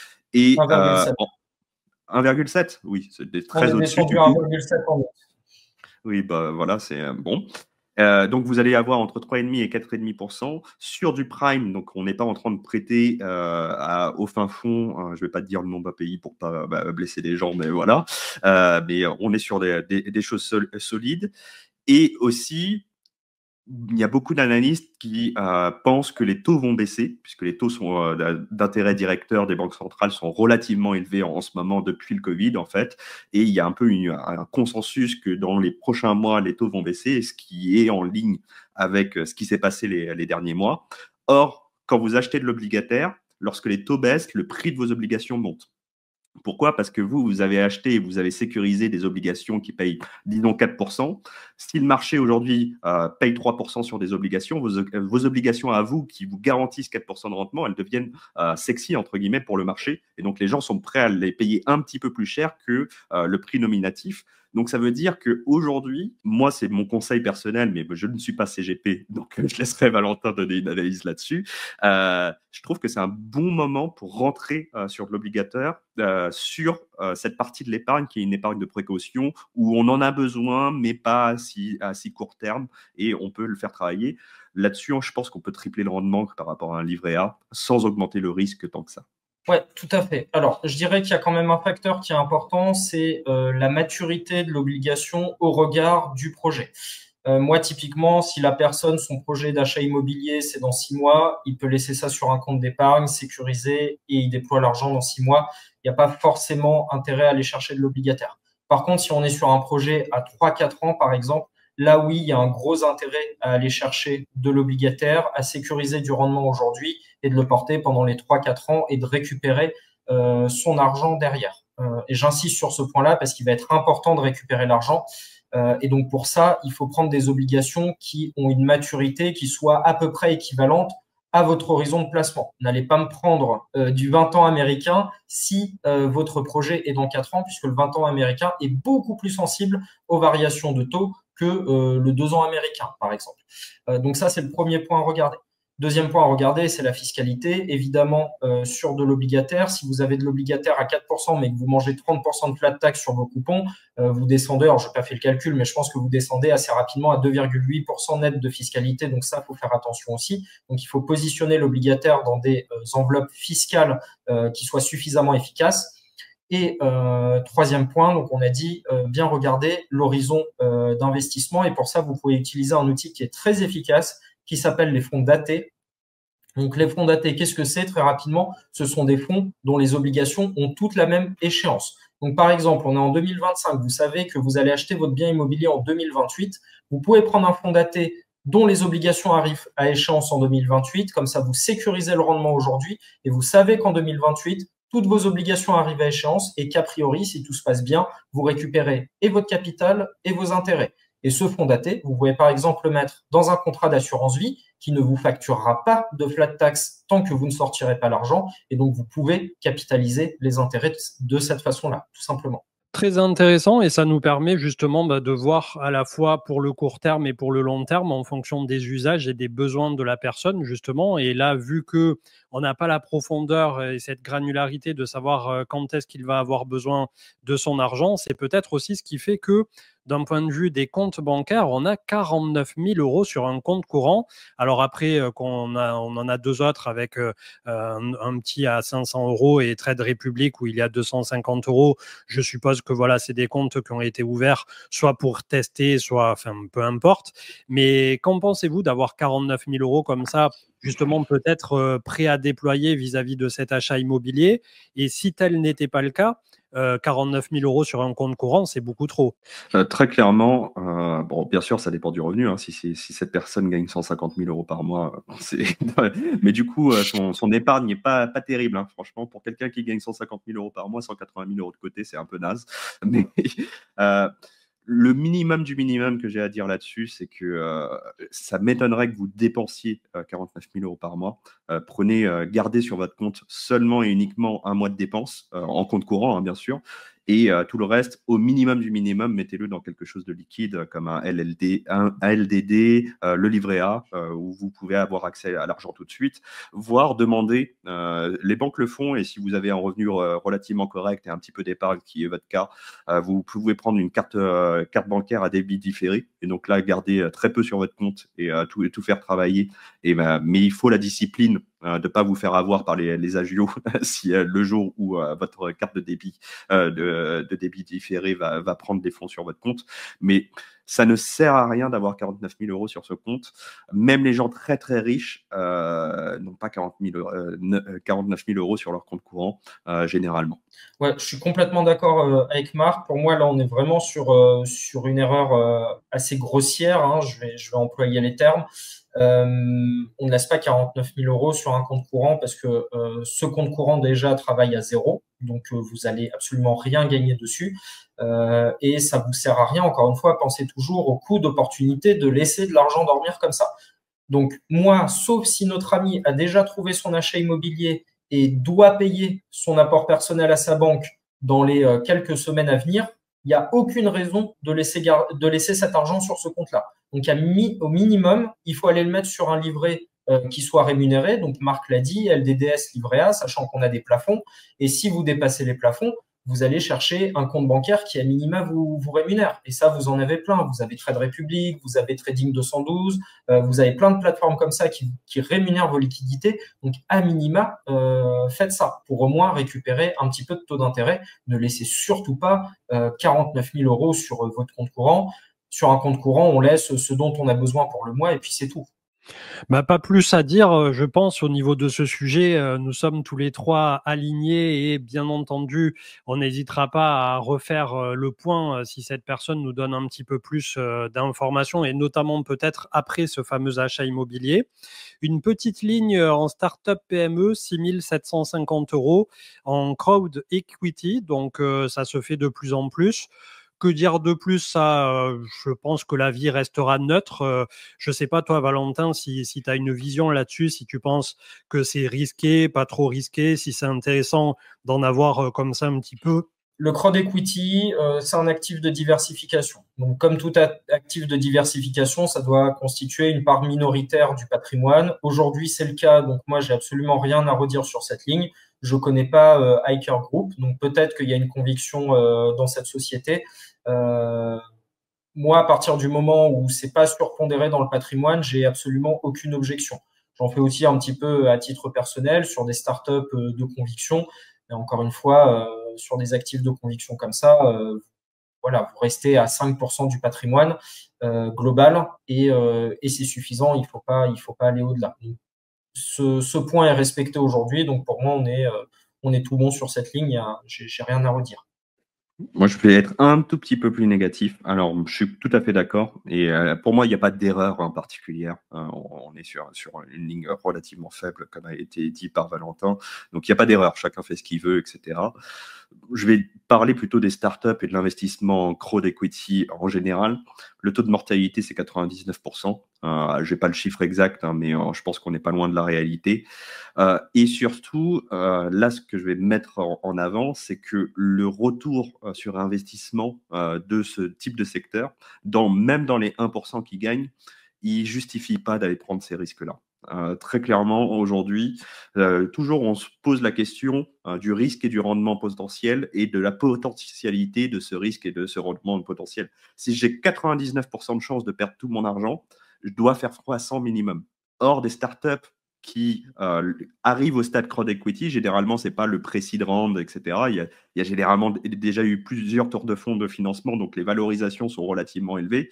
C: Et euh,
B: un virgule sept.
C: en- un virgule sept, oui, c'est
B: On
C: très
B: est
C: au-dessus
B: descendu
C: du
B: à
C: coup.
B: un virgule sept en août.
C: Oui, bah voilà, c'est euh, bon. Euh, donc, vous allez avoir entre trois virgule cinq et quatre virgule cinq pour cent sur du prime. Donc, on n'est pas en train de prêter euh, à- au fin fond. Hein, je ne vais pas te dire le nom d'un pays pour pas bah, blesser les gens, mais voilà. Euh, mais on est sur des, des- des choses sol- solides. Et aussi, il y a beaucoup d'analystes qui euh, pensent que les taux vont baisser, puisque les taux sont, euh, d'intérêt directeur des banques centrales sont relativement élevés en, en ce moment depuis le Covid, en fait. Et il y a un peu une, un consensus que dans les prochains mois, les taux vont baisser, ce qui est en ligne avec ce qui s'est passé les, les derniers mois. Or, quand vous achetez de l'obligataire, lorsque les taux baissent, le prix de vos obligations monte. Pourquoi? Parce que vous, vous avez acheté et vous avez sécurisé des obligations qui payent, disons, quatre pour cent. Si le marché aujourd'hui euh, paye trois pour cent sur des obligations, vos, vos obligations à vous qui vous garantissent quatre pour cent de rendement, elles deviennent euh, sexy, entre guillemets, pour le marché. Et donc, les gens sont prêts à les payer un petit peu plus cher que euh, le prix nominatif. Donc, ça veut dire qu'aujourd'hui, moi, c'est mon conseil personnel, mais je ne suis pas C G P, donc je laisserai Valentin donner une analyse là-dessus. Euh, je trouve que c'est un bon moment pour rentrer euh, sur de l'obligateur, euh, sur euh, cette partie de l'épargne qui est une épargne de précaution où on en a besoin, mais pas à si, à si court terme, et on peut le faire travailler. Là-dessus, je pense qu'on peut tripler le rendement par rapport à un livret A sans augmenter le risque tant que ça.
B: Ouais, tout à fait. Alors, je dirais qu'il y a quand même un facteur qui est important, c'est euh, la maturité de l'obligation au regard du projet. Euh, moi, typiquement, si la personne, son projet d'achat immobilier, c'est dans six mois, il peut laisser ça sur un compte d'épargne sécurisé et il déploie l'argent dans six mois. Il n'y a pas forcément intérêt à aller chercher de l'obligataire. Par contre, si on est sur un projet à trois quatre ans, par exemple, là, oui, il y a un gros intérêt à aller chercher de l'obligataire, à sécuriser du rendement aujourd'hui et de le porter pendant les trois quatre ans et de récupérer euh, son argent derrière. Euh, et j'insiste sur ce point-là parce qu'il va être important de récupérer l'argent. Euh, et donc pour ça, il faut prendre des obligations qui ont une maturité qui soit à peu près équivalente à votre horizon de placement. N'allez pas me prendre euh, du vingt ans américain si euh, votre projet est dans quatre ans, puisque le vingt ans américain est beaucoup plus sensible aux variations de taux que euh, le deux ans américain, par exemple. Euh, donc ça, c'est le premier point à regarder. Deuxième point à regarder, c'est la fiscalité. Évidemment, euh, sur de l'obligataire, si vous avez de l'obligataire à quatre pour cent, mais que vous mangez trente pour cent de flat tax sur vos coupons, euh, vous descendez, alors je n'ai pas fait le calcul, mais je pense que vous descendez assez rapidement à deux virgule huit pour cent net de fiscalité. Donc ça, il faut faire attention aussi. Donc il faut positionner l'obligataire dans des euh, enveloppes fiscales euh, qui soient suffisamment efficaces. Et euh, troisième point, donc on a dit euh, bien regarder l'horizon euh, d'investissement. Et pour ça, vous pouvez utiliser un outil qui est très efficace, qui s'appelle les fonds datés. Donc les fonds datés, qu'est-ce que c'est? Très rapidement, ce sont des fonds dont les obligations ont toutes la même échéance. Donc par exemple, on est en deux mille vingt-cinq, vous savez que vous allez acheter votre bien immobilier en deux mille vingt-huit. Vous pouvez prendre un fonds daté dont les obligations arrivent à échéance en deux mille vingt-huit. Comme ça, vous sécurisez le rendement aujourd'hui et vous savez qu'en deux mille vingt-huit, toutes vos obligations arrivent à échéance et qu'a priori, si tout se passe bien, vous récupérez et votre capital et vos intérêts. Et ce fonds daté, vous pouvez par exemple le mettre dans un contrat d'assurance vie qui ne vous facturera pas de flat tax tant que vous ne sortirez pas l'argent. Et donc, vous pouvez capitaliser les intérêts de cette façon-là, tout simplement.
A: Très intéressant et ça nous permet justement bah, de voir à la fois pour le court terme et pour le long terme en fonction des usages et des besoins de la personne justement. Et là, vu que on n'a pas la profondeur et cette granularité de savoir quand est-ce qu'il va avoir besoin de son argent, c'est peut-être aussi ce qui fait que d'un point de vue des comptes bancaires, on a quarante-neuf mille euros sur un compte courant. Alors après, euh, qu'on a, on en a deux autres avec euh, un, un petit à cinq cents euros et Trade Republic où il y a deux cent cinquante euros. Je suppose que voilà, c'est des comptes qui ont été ouverts soit pour tester, soit, enfin, peu importe. Mais qu'en pensez-vous d'avoir quarante-neuf mille euros comme ça, justement peut-être euh, prêt à déployer vis-à-vis de cet achat immobilier? Et si tel n'était pas le cas, euh, quarante-neuf mille euros sur un compte courant, c'est beaucoup trop.
C: Euh, très clairement, euh, bon, bien sûr, ça dépend du revenu. Hein. Si, si, si cette personne gagne cent cinquante mille euros par mois, c'est... mais du coup, euh, son, son épargne n'est pas, pas terrible. Hein. Franchement, pour quelqu'un qui gagne cent cinquante mille euros par mois, cent quatre-vingt mille euros de côté, c'est un peu naze. Mais euh, le minimum du minimum que j'ai à dire là-dessus, c'est que euh, ça m'étonnerait que vous dépensiez euh, quarante-neuf mille euros par mois. Euh, prenez, euh, gardez sur votre compte seulement et uniquement un mois de dépenses, euh, en compte courant, hein, bien sûr. Et euh, tout le reste, au minimum du minimum, mettez-le dans quelque chose de liquide, euh, comme un L L D, un L D D, euh, le livret A, euh, où vous pouvez avoir accès à l'argent tout de suite, voire demander, euh, les banques le font, et si vous avez un revenu euh, relativement correct et un petit peu d'épargne, qui est votre cas, euh, vous pouvez prendre une carte, euh, carte bancaire à débit différé, et donc là, garder euh, très peu sur votre compte et euh, tout, tout faire travailler. Et ben, mais il faut la discipline euh, de ne pas vous faire avoir par les, les agios si euh, le jour où euh, votre carte de débit, euh, de, de débit différé va, va prendre des fonds sur votre compte. Mais ça ne sert à rien d'avoir quarante-neuf mille euros sur ce compte. Même les gens très très riches euh, n'ont pas quarante mille, euh, quarante-neuf mille euros sur leur compte courant, euh, généralement.
B: Ouais, je suis complètement d'accord euh, avec Marc. Pour moi, là, on est vraiment sur, euh, sur une erreur euh, assez grossière. Hein. Je vais, je vais employer les termes. Euh, on ne laisse pas quarante-neuf mille euros sur un compte courant parce que euh, ce compte courant déjà travaille à zéro. Donc, euh, vous allez absolument rien gagner dessus. Euh, et ça vous sert à rien. Encore une fois, pensez toujours au coût d'opportunité de laisser de l'argent dormir comme ça. Donc, moi, sauf si notre ami a déjà trouvé son achat immobilier et doit payer son apport personnel à sa banque dans les euh, quelques semaines à venir, il n'y a aucune raison de laisser, de laisser cet argent sur ce compte-là. Donc, à mi au minimum, il faut aller le mettre sur un livret euh, qui soit rémunéré. Donc, Marc l'a dit, L D D S, livret A, sachant qu'on a des plafonds. Et si vous dépassez les plafonds, vous allez chercher un compte bancaire qui, à minima, vous, vous rémunère. Et ça, vous en avez plein. Vous avez Trade Republic, vous avez Trading deux cent douze, euh, vous avez plein de plateformes comme ça qui, qui rémunèrent vos liquidités. Donc, à minima, euh, faites ça pour au moins récupérer un petit peu de taux d'intérêt. Ne laissez surtout pas euh, quarante-neuf mille euros sur euh, votre compte courant. Sur un compte courant, on laisse ce dont on a besoin pour le mois et puis c'est tout.
A: Bah, pas plus à dire, je pense, au niveau de ce sujet. Nous sommes tous les trois alignés et bien entendu, on n'hésitera pas à refaire le point si cette personne nous donne un petit peu plus d'informations et notamment peut-être après ce fameux achat immobilier. Une petite ligne en start-up P M E, six mille sept cent cinquante euros en crowd equity, donc ça se fait de plus en plus. Que dire de plus? Ça, euh, je pense que la vie restera neutre. Euh, je sais pas, toi, Valentin, si, si tu as une vision là-dessus, si tu penses que c'est risqué, pas trop risqué, si c'est intéressant d'en avoir euh, comme ça un petit peu.
B: Le crowd equity, euh, c'est un actif de diversification. Donc, comme tout actif de diversification, ça doit constituer une part minoritaire du patrimoine. Aujourd'hui, c'est le cas. Donc, moi, j'ai absolument rien à redire sur cette ligne. Je connais pas euh, Hiker Group, donc peut-être qu'il y a une conviction euh, dans cette société. Euh, moi, à partir du moment où c'est pas surpondéré dans le patrimoine, j'ai absolument aucune objection. J'en fais aussi un petit peu à titre personnel sur des startups de conviction. Et encore une fois, euh, sur des actifs de conviction comme ça, euh, voilà, vous restez à cinq pour cent du patrimoine euh, global et, euh, et c'est suffisant. Il faut pas, il faut pas aller au-delà. Ce, ce point est respecté aujourd'hui, donc pour moi, on est, euh, on est tout bon sur cette ligne. J'ai j'ai rien à redire.
C: Moi, je vais être un tout petit peu plus négatif. Alors, je suis tout à fait d'accord. Et euh, pour moi, il n'y a pas d'erreur en particulière. Euh, on, on est sur, sur une ligne relativement faible, comme a été dit par Valentin. Donc, il n'y a pas d'erreur. Chacun fait ce qu'il veut, et cetera. Je vais parler plutôt des startups et de l'investissement en crowd equity en général. Le taux de mortalité, c'est quatre-vingt-dix-neuf pour cent. Euh, je n'ai pas le chiffre exact, hein, mais euh, je pense qu'on n'est pas loin de la réalité. Euh, et surtout, euh, là, ce que je vais mettre en, en avant, c'est que le retour euh, sur investissement euh, de ce type de secteur, dans, même dans les un pour cent qui gagnent, il ne justifie pas d'aller prendre ces risques-là. Euh, très clairement, aujourd'hui, euh, toujours on se pose la question euh, du risque et du rendement potentiel et de la potentialité de ce risque et de ce rendement potentiel. Si j'ai quatre-vingt-dix-neuf pour cent de chances de perdre tout mon argent, je dois faire trois cents minimum. Or, des startups qui euh, arrivent au stade crowd equity, généralement, ce n'est pas le pré-seed round, et cetera. Il y, a, il y a généralement déjà eu plusieurs tours de fonds de financement, donc les valorisations sont relativement élevées.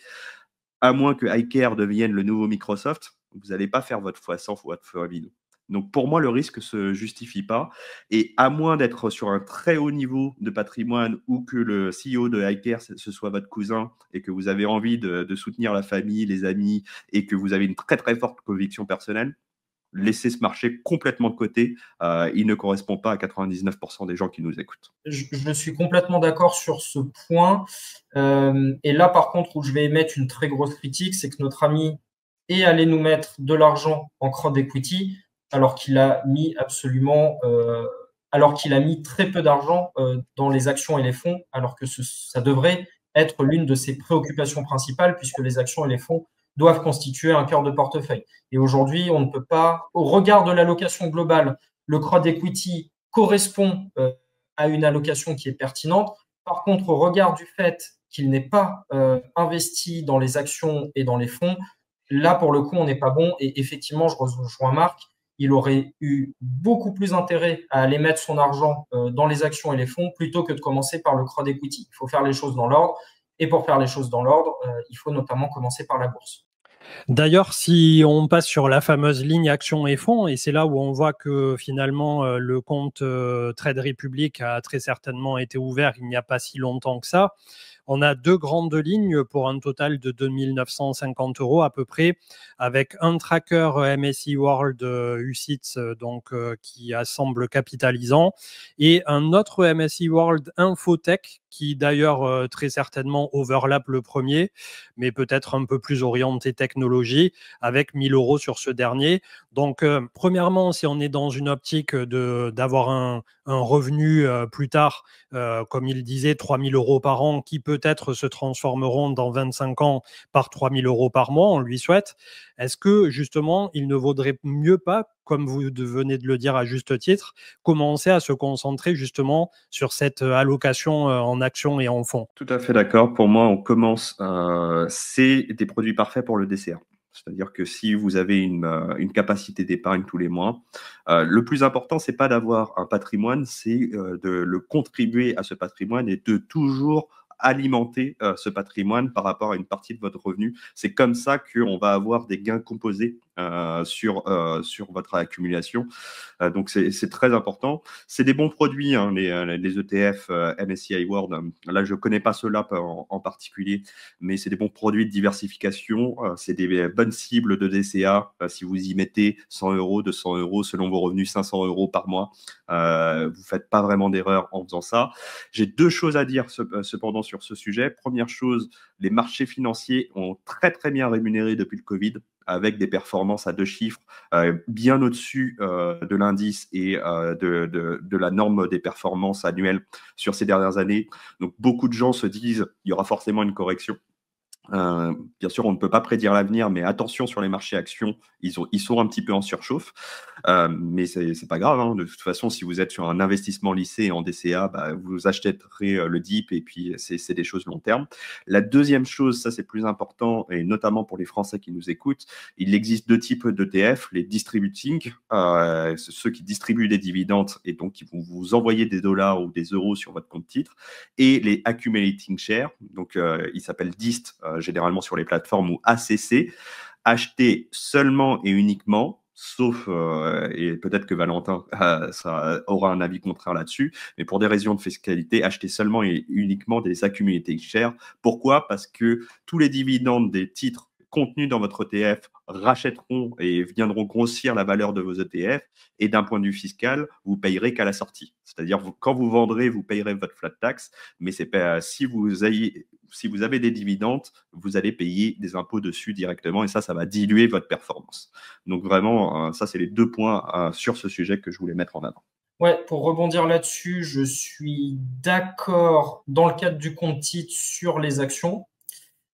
C: À moins que iCare devienne le nouveau Microsoft, vous n'allez pas faire votre fois cent, votre fois mille. Donc pour moi, le risque ne se justifie pas. Et à moins d'être sur un très haut niveau de patrimoine ou que le C E O de iCare, ce soit votre cousin et que vous avez envie de, de soutenir la famille, les amis et que vous avez une très très forte conviction personnelle, laissez ce marché complètement de côté. Euh, il ne correspond pas à quatre-vingt-dix-neuf pour cent des gens qui nous écoutent.
B: Je, je suis complètement d'accord sur ce point. Euh, et là, par contre, où je vais émettre une très grosse critique, c'est que notre ami est allé nous mettre de l'argent en crowd equity alors qu'il a mis absolument, euh, alors qu'il a mis très peu d'argent euh, dans les actions et les fonds, alors que ce, ça devrait être l'une de ses préoccupations principales, puisque les actions et les fonds doivent constituer un cœur de portefeuille. Et aujourd'hui, on ne peut pas, au regard de l'allocation globale, le crowd equity correspond euh, à une allocation qui est pertinente. Par contre, au regard du fait qu'il n'est pas euh, investi dans les actions et dans les fonds, là, pour le coup, on n'est pas bon. Et effectivement, je rejoins Marc, il aurait eu beaucoup plus intérêt à aller mettre son argent euh, dans les actions et les fonds plutôt que de commencer par le crowd equity. Il faut faire les choses dans l'ordre. Et pour faire les choses dans l'ordre, euh, il faut notamment commencer par la bourse.
A: D'ailleurs, si on passe sur la fameuse ligne actions et fonds, et c'est là où on voit que finalement euh, le compte euh, Trade Republic a très certainement été ouvert il n'y a pas si longtemps que ça, on a deux grandes lignes pour un total de deux mille neuf cent cinquante euros à peu près, avec un tracker M S C I World U C I T S donc, euh, qui semble capitalisant, et un autre M S C I World Infotech qui d'ailleurs euh, très certainement overlap le premier, mais peut-être un peu plus orienté technologie, avec mille euros sur ce dernier. Donc, euh, premièrement, si on est dans une optique de, d'avoir un, un revenu euh, plus tard, euh, comme il disait, trois mille euros par an, qui peut-être se transformeront dans vingt-cinq ans par trois mille euros par mois, on lui souhaite. Est-ce que, justement, il ne vaudrait mieux pas, comme vous venez de le dire à juste titre, commencer à se concentrer justement sur cette allocation en actions et en fonds?
C: Tout à fait d'accord. Pour moi, on commence, euh, c'est des produits parfaits pour le D C A. C'est-à-dire que si vous avez une, euh, une capacité d'épargne tous les mois, euh, le plus important, c'est pas d'avoir un patrimoine, c'est euh, de le contribuer à ce patrimoine et de toujours alimenter euh, ce patrimoine par rapport à une partie de votre revenu. C'est comme ça qu'on va avoir des gains composés euh, sur, euh, sur votre accumulation. Euh, donc, c'est très important. C'est des bons produits, hein, les, les E T F euh, M S C I World. Là, je ne connais pas ceux-là en, en particulier, mais c'est des bons produits de diversification. Euh, c'est des bonnes cibles de D C A. Euh, si vous y mettez cent euros, deux cents euros, selon vos revenus, cinq cents euros par mois, euh, vous ne faites pas vraiment d'erreur en faisant ça. J'ai deux choses à dire cependant sur ce sujet. Première chose, les marchés financiers ont très très bien rémunéré depuis le Covid, avec des performances à deux chiffres, euh, bien au-dessus euh, de l'indice et euh, de, de, de la norme des performances annuelles sur ces dernières années. Donc beaucoup de gens se disent il y aura forcément une correction. Euh, bien sûr, on ne peut pas prédire l'avenir, mais attention sur les marchés actions, ils, ont, ils sont un petit peu en surchauffe, euh, mais c'est pas grave. Hein. De toute façon, si vous êtes sur un investissement lissé en D C A, bah, vous achèterez le dip et puis c'est des choses long terme. La deuxième chose, ça c'est plus important, et notamment pour les Français qui nous écoutent, il existe deux types d'E T F, les distributing, euh, ceux qui distribuent des dividendes et donc qui vont vous envoyer des dollars ou des euros sur votre compte titre, et les accumulating shares, donc euh, ils s'appellent D I S T, euh, généralement sur les plateformes, ou A C C, acheter seulement et uniquement, sauf, euh, et peut-être que Valentin euh, ça aura un avis contraire là-dessus, mais pour des raisons de fiscalité, acheter seulement et uniquement des accumulating shares. Pourquoi? Parce que tous les dividendes des titres contenus dans votre E T F rachèteront et viendront grossir la valeur de vos E T F, et d'un point de vue fiscal, vous payerez qu'à la sortie. C'est-à-dire, quand vous vendrez, vous payerez votre flat tax, mais c'est pas, si vous ayez, si vous avez des dividendes, vous allez payer des impôts dessus directement, et ça, ça va diluer votre performance. Donc vraiment, ça, c'est les deux points sur ce sujet que je voulais mettre en avant.
B: Ouais, pour rebondir là-dessus, je suis d'accord dans le cadre du compte titre sur les actions.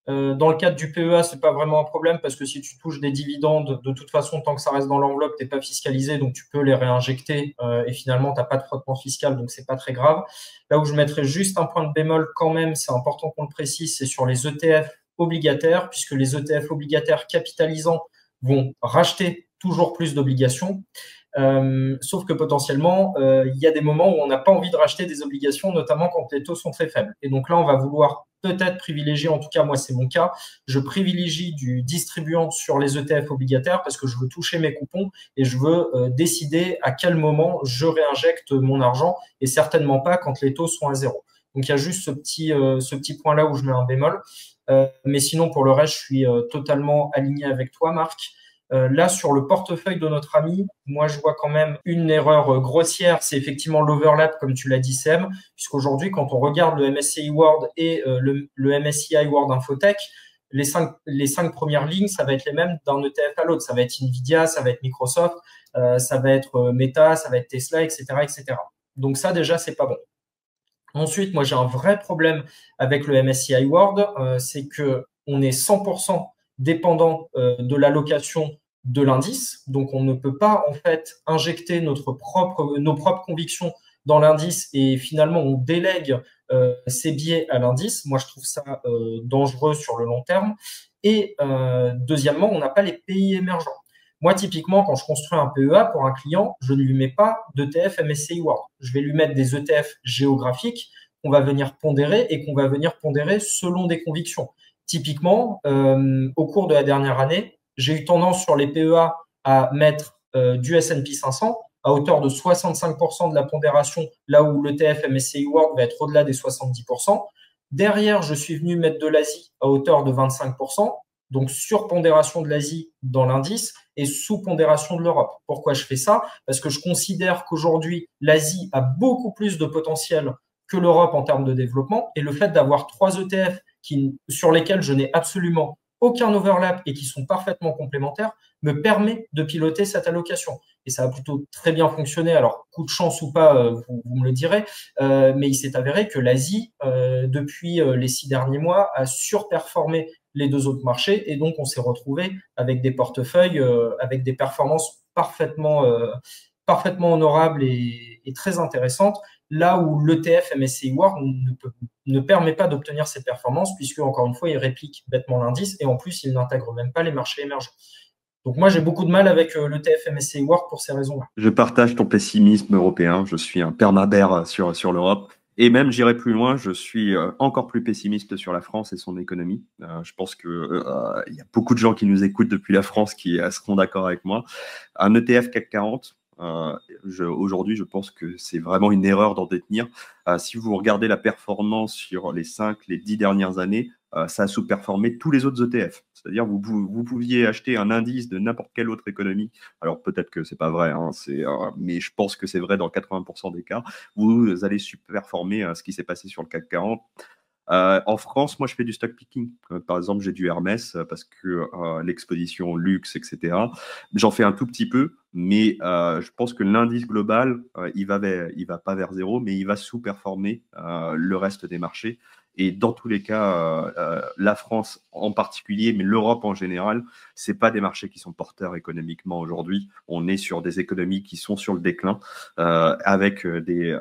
B: Euh, dans le cadre du P E A, c'est pas vraiment un problème parce que si tu touches des dividendes, de toute façon, tant que ça reste dans l'enveloppe, t'es pas fiscalisé, donc tu peux les réinjecter euh, et finalement, t'as pas de frottement fiscal, donc c'est pas très grave. Là où je mettrais juste un point de bémol quand même, c'est important qu'on le précise, c'est sur les E T F obligataires, puisque les E T F obligataires capitalisants vont racheter toujours plus d'obligations. Euh, sauf que potentiellement, euh, il y a des moments où on n'a pas envie de racheter des obligations, notamment quand les taux sont très faibles. Et donc là, on va vouloir peut-être privilégier, en tout cas moi c'est mon cas, je privilégie du distribuant sur les E T F obligataires parce que je veux toucher mes coupons et je veux euh, décider à quel moment je réinjecte mon argent et certainement pas quand les taux sont à zéro. Donc il y a juste ce petit, euh, ce petit point là où je mets un bémol. Euh, mais sinon pour le reste, je suis euh, totalement aligné avec toi, Marc. Euh, là, sur le portefeuille de notre ami, moi, je vois quand même une erreur euh, grossière. C'est effectivement l'overlap, comme tu l'as dit, Sem, puisqu'aujourd'hui, quand on regarde le M S C I World et euh, le, le M S C I World Infotech, les cinq, les cinq premières lignes, ça va être les mêmes d'un E T F à l'autre. Ça va être Nvidia, ça va être Microsoft, euh, ça va être euh, Meta, ça va être Tesla, et cetera, et cetera. Donc ça, déjà, c'est pas bon. Ensuite, moi, j'ai un vrai problème avec le M S C I World, euh, c'est que on est cent pour cent dépendant euh, de l'allocation de l'indice. Donc, on ne peut pas, en fait, injecter notre propre, nos propres convictions dans l'indice et finalement, on délègue euh, ces biais à l'indice. Moi, je trouve ça euh, dangereux sur le long terme. Et euh, deuxièmement, on n'a pas les pays émergents. Moi, typiquement, quand je construis un P E A pour un client, je ne lui mets pas d'E T F M S C I World. Je vais lui mettre des E T F géographiques qu'on va venir pondérer et qu'on va venir pondérer selon des convictions. Typiquement, euh, au cours de la dernière année, j'ai eu tendance sur les P E A à mettre euh, du S and P cinq cents à hauteur de soixante-cinq pour cent de la pondération, là où l'E T F M S C I World va être au-delà des soixante-dix pour cent. Derrière, je suis venu mettre de l'Asie à hauteur de vingt-cinq pour cent, donc surpondération de l'Asie dans l'indice et sous-pondération de l'Europe. Pourquoi je fais ça? Parce que je considère qu'aujourd'hui, l'Asie a beaucoup plus de potentiel que l'Europe en termes de développement, et le fait d'avoir trois E T F qui, sur lesquels je n'ai absolument aucun overlap et qui sont parfaitement complémentaires me permet de piloter cette allocation. Et ça a plutôt très bien fonctionné. Alors, coup de chance ou pas, euh, vous, vous me le direz, euh, mais il s'est avéré que l'Asie, euh, depuis euh, les six derniers mois, a surperformé les deux autres marchés, et donc on s'est retrouvé avec des portefeuilles, euh, avec des performances parfaitement, euh, parfaitement honorables et, et très intéressantes, là où l'E T F M S C I World ne, peut, ne permet pas d'obtenir ces performances, puisque, encore une fois, il réplique bêtement l'indice, et en plus, il n'intègre même pas les marchés émergents. Donc moi, j'ai beaucoup de mal avec euh, l'E T F M S C I World pour ces raisons-là.
C: Je partage ton pessimisme européen, je suis un permabère sur, sur l'Europe. Et même, j'irai plus loin, je suis euh, encore plus pessimiste sur la France et son économie. Euh, je pense qu'il euh, y a beaucoup de gens qui nous écoutent depuis la France qui euh, seront d'accord avec moi. Un E T F C A C quarante, euh, aujourd'hui, je pense que c'est vraiment une erreur d'en détenir. Euh, si vous regardez la performance sur les cinq, les dix dernières années, euh, ça a sous-performé tous les autres E T F. C'est-à-dire vous, vous, vous pouviez acheter un indice de n'importe quelle autre économie. Alors peut-être que c'est pas vrai, hein, c'est, euh, mais je pense que c'est vrai dans quatre-vingts pour cent des cas. Vous allez super-performer euh, ce qui s'est passé sur le C A C quarante. Euh, en France, moi, je fais du stock picking. Euh, par exemple, j'ai du Hermès euh, parce que euh, l'exposition luxe, et cetera. J'en fais un tout petit peu, mais euh, je pense que l'indice global, euh, il va vers, il va pas vers zéro, mais il va sous-performer euh, le reste des marchés. Et dans tous les cas, euh, euh, la France en particulier, mais l'Europe en général, c'est pas des marchés qui sont porteurs économiquement aujourd'hui. On est sur des économies qui sont sur le déclin, euh, avec des,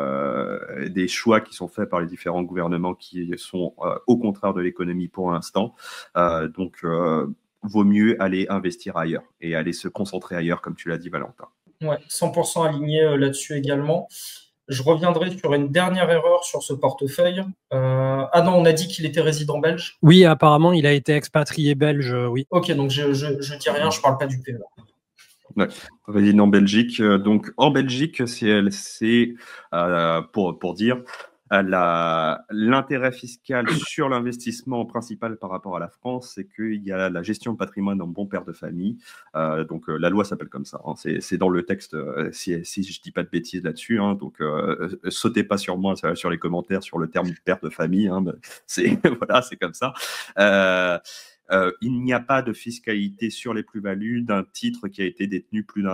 C: euh, des choix qui sont faits par les différents gouvernements qui sont euh, au contraire de l'économie pour l'instant. Euh, donc, euh, vaut mieux aller investir ailleurs et aller se concentrer ailleurs, comme tu l'as dit, Valentin.
B: Ouais, cent pour cent aligné euh, là-dessus également. Je reviendrai sur une dernière erreur sur ce portefeuille. Euh, ah non, on a dit qu'il était résident belge.
A: Oui, apparemment, il a été expatrié belge, oui.
B: Ok, donc je, je, je dis rien, je parle pas du P E A.
C: Ouais, résident en Belgique. Donc en Belgique, c'est, c'est euh, pour, pour dire la, l'intérêt fiscal sur l'investissement principal par rapport à la France, c'est qu'il y a la gestion de patrimoine en bon père de famille. Euh, donc euh, la loi s'appelle comme ça. Hein. C'est, c'est dans le texte, euh, si, si je dis pas de bêtises là-dessus. Hein. Donc euh, sautez pas sur moi sur les commentaires sur le terme père de famille. Hein. C'est voilà, c'est comme ça. Euh, Euh, il n'y a pas de fiscalité sur les plus-values d'un titre qui a été détenu plus d'un an.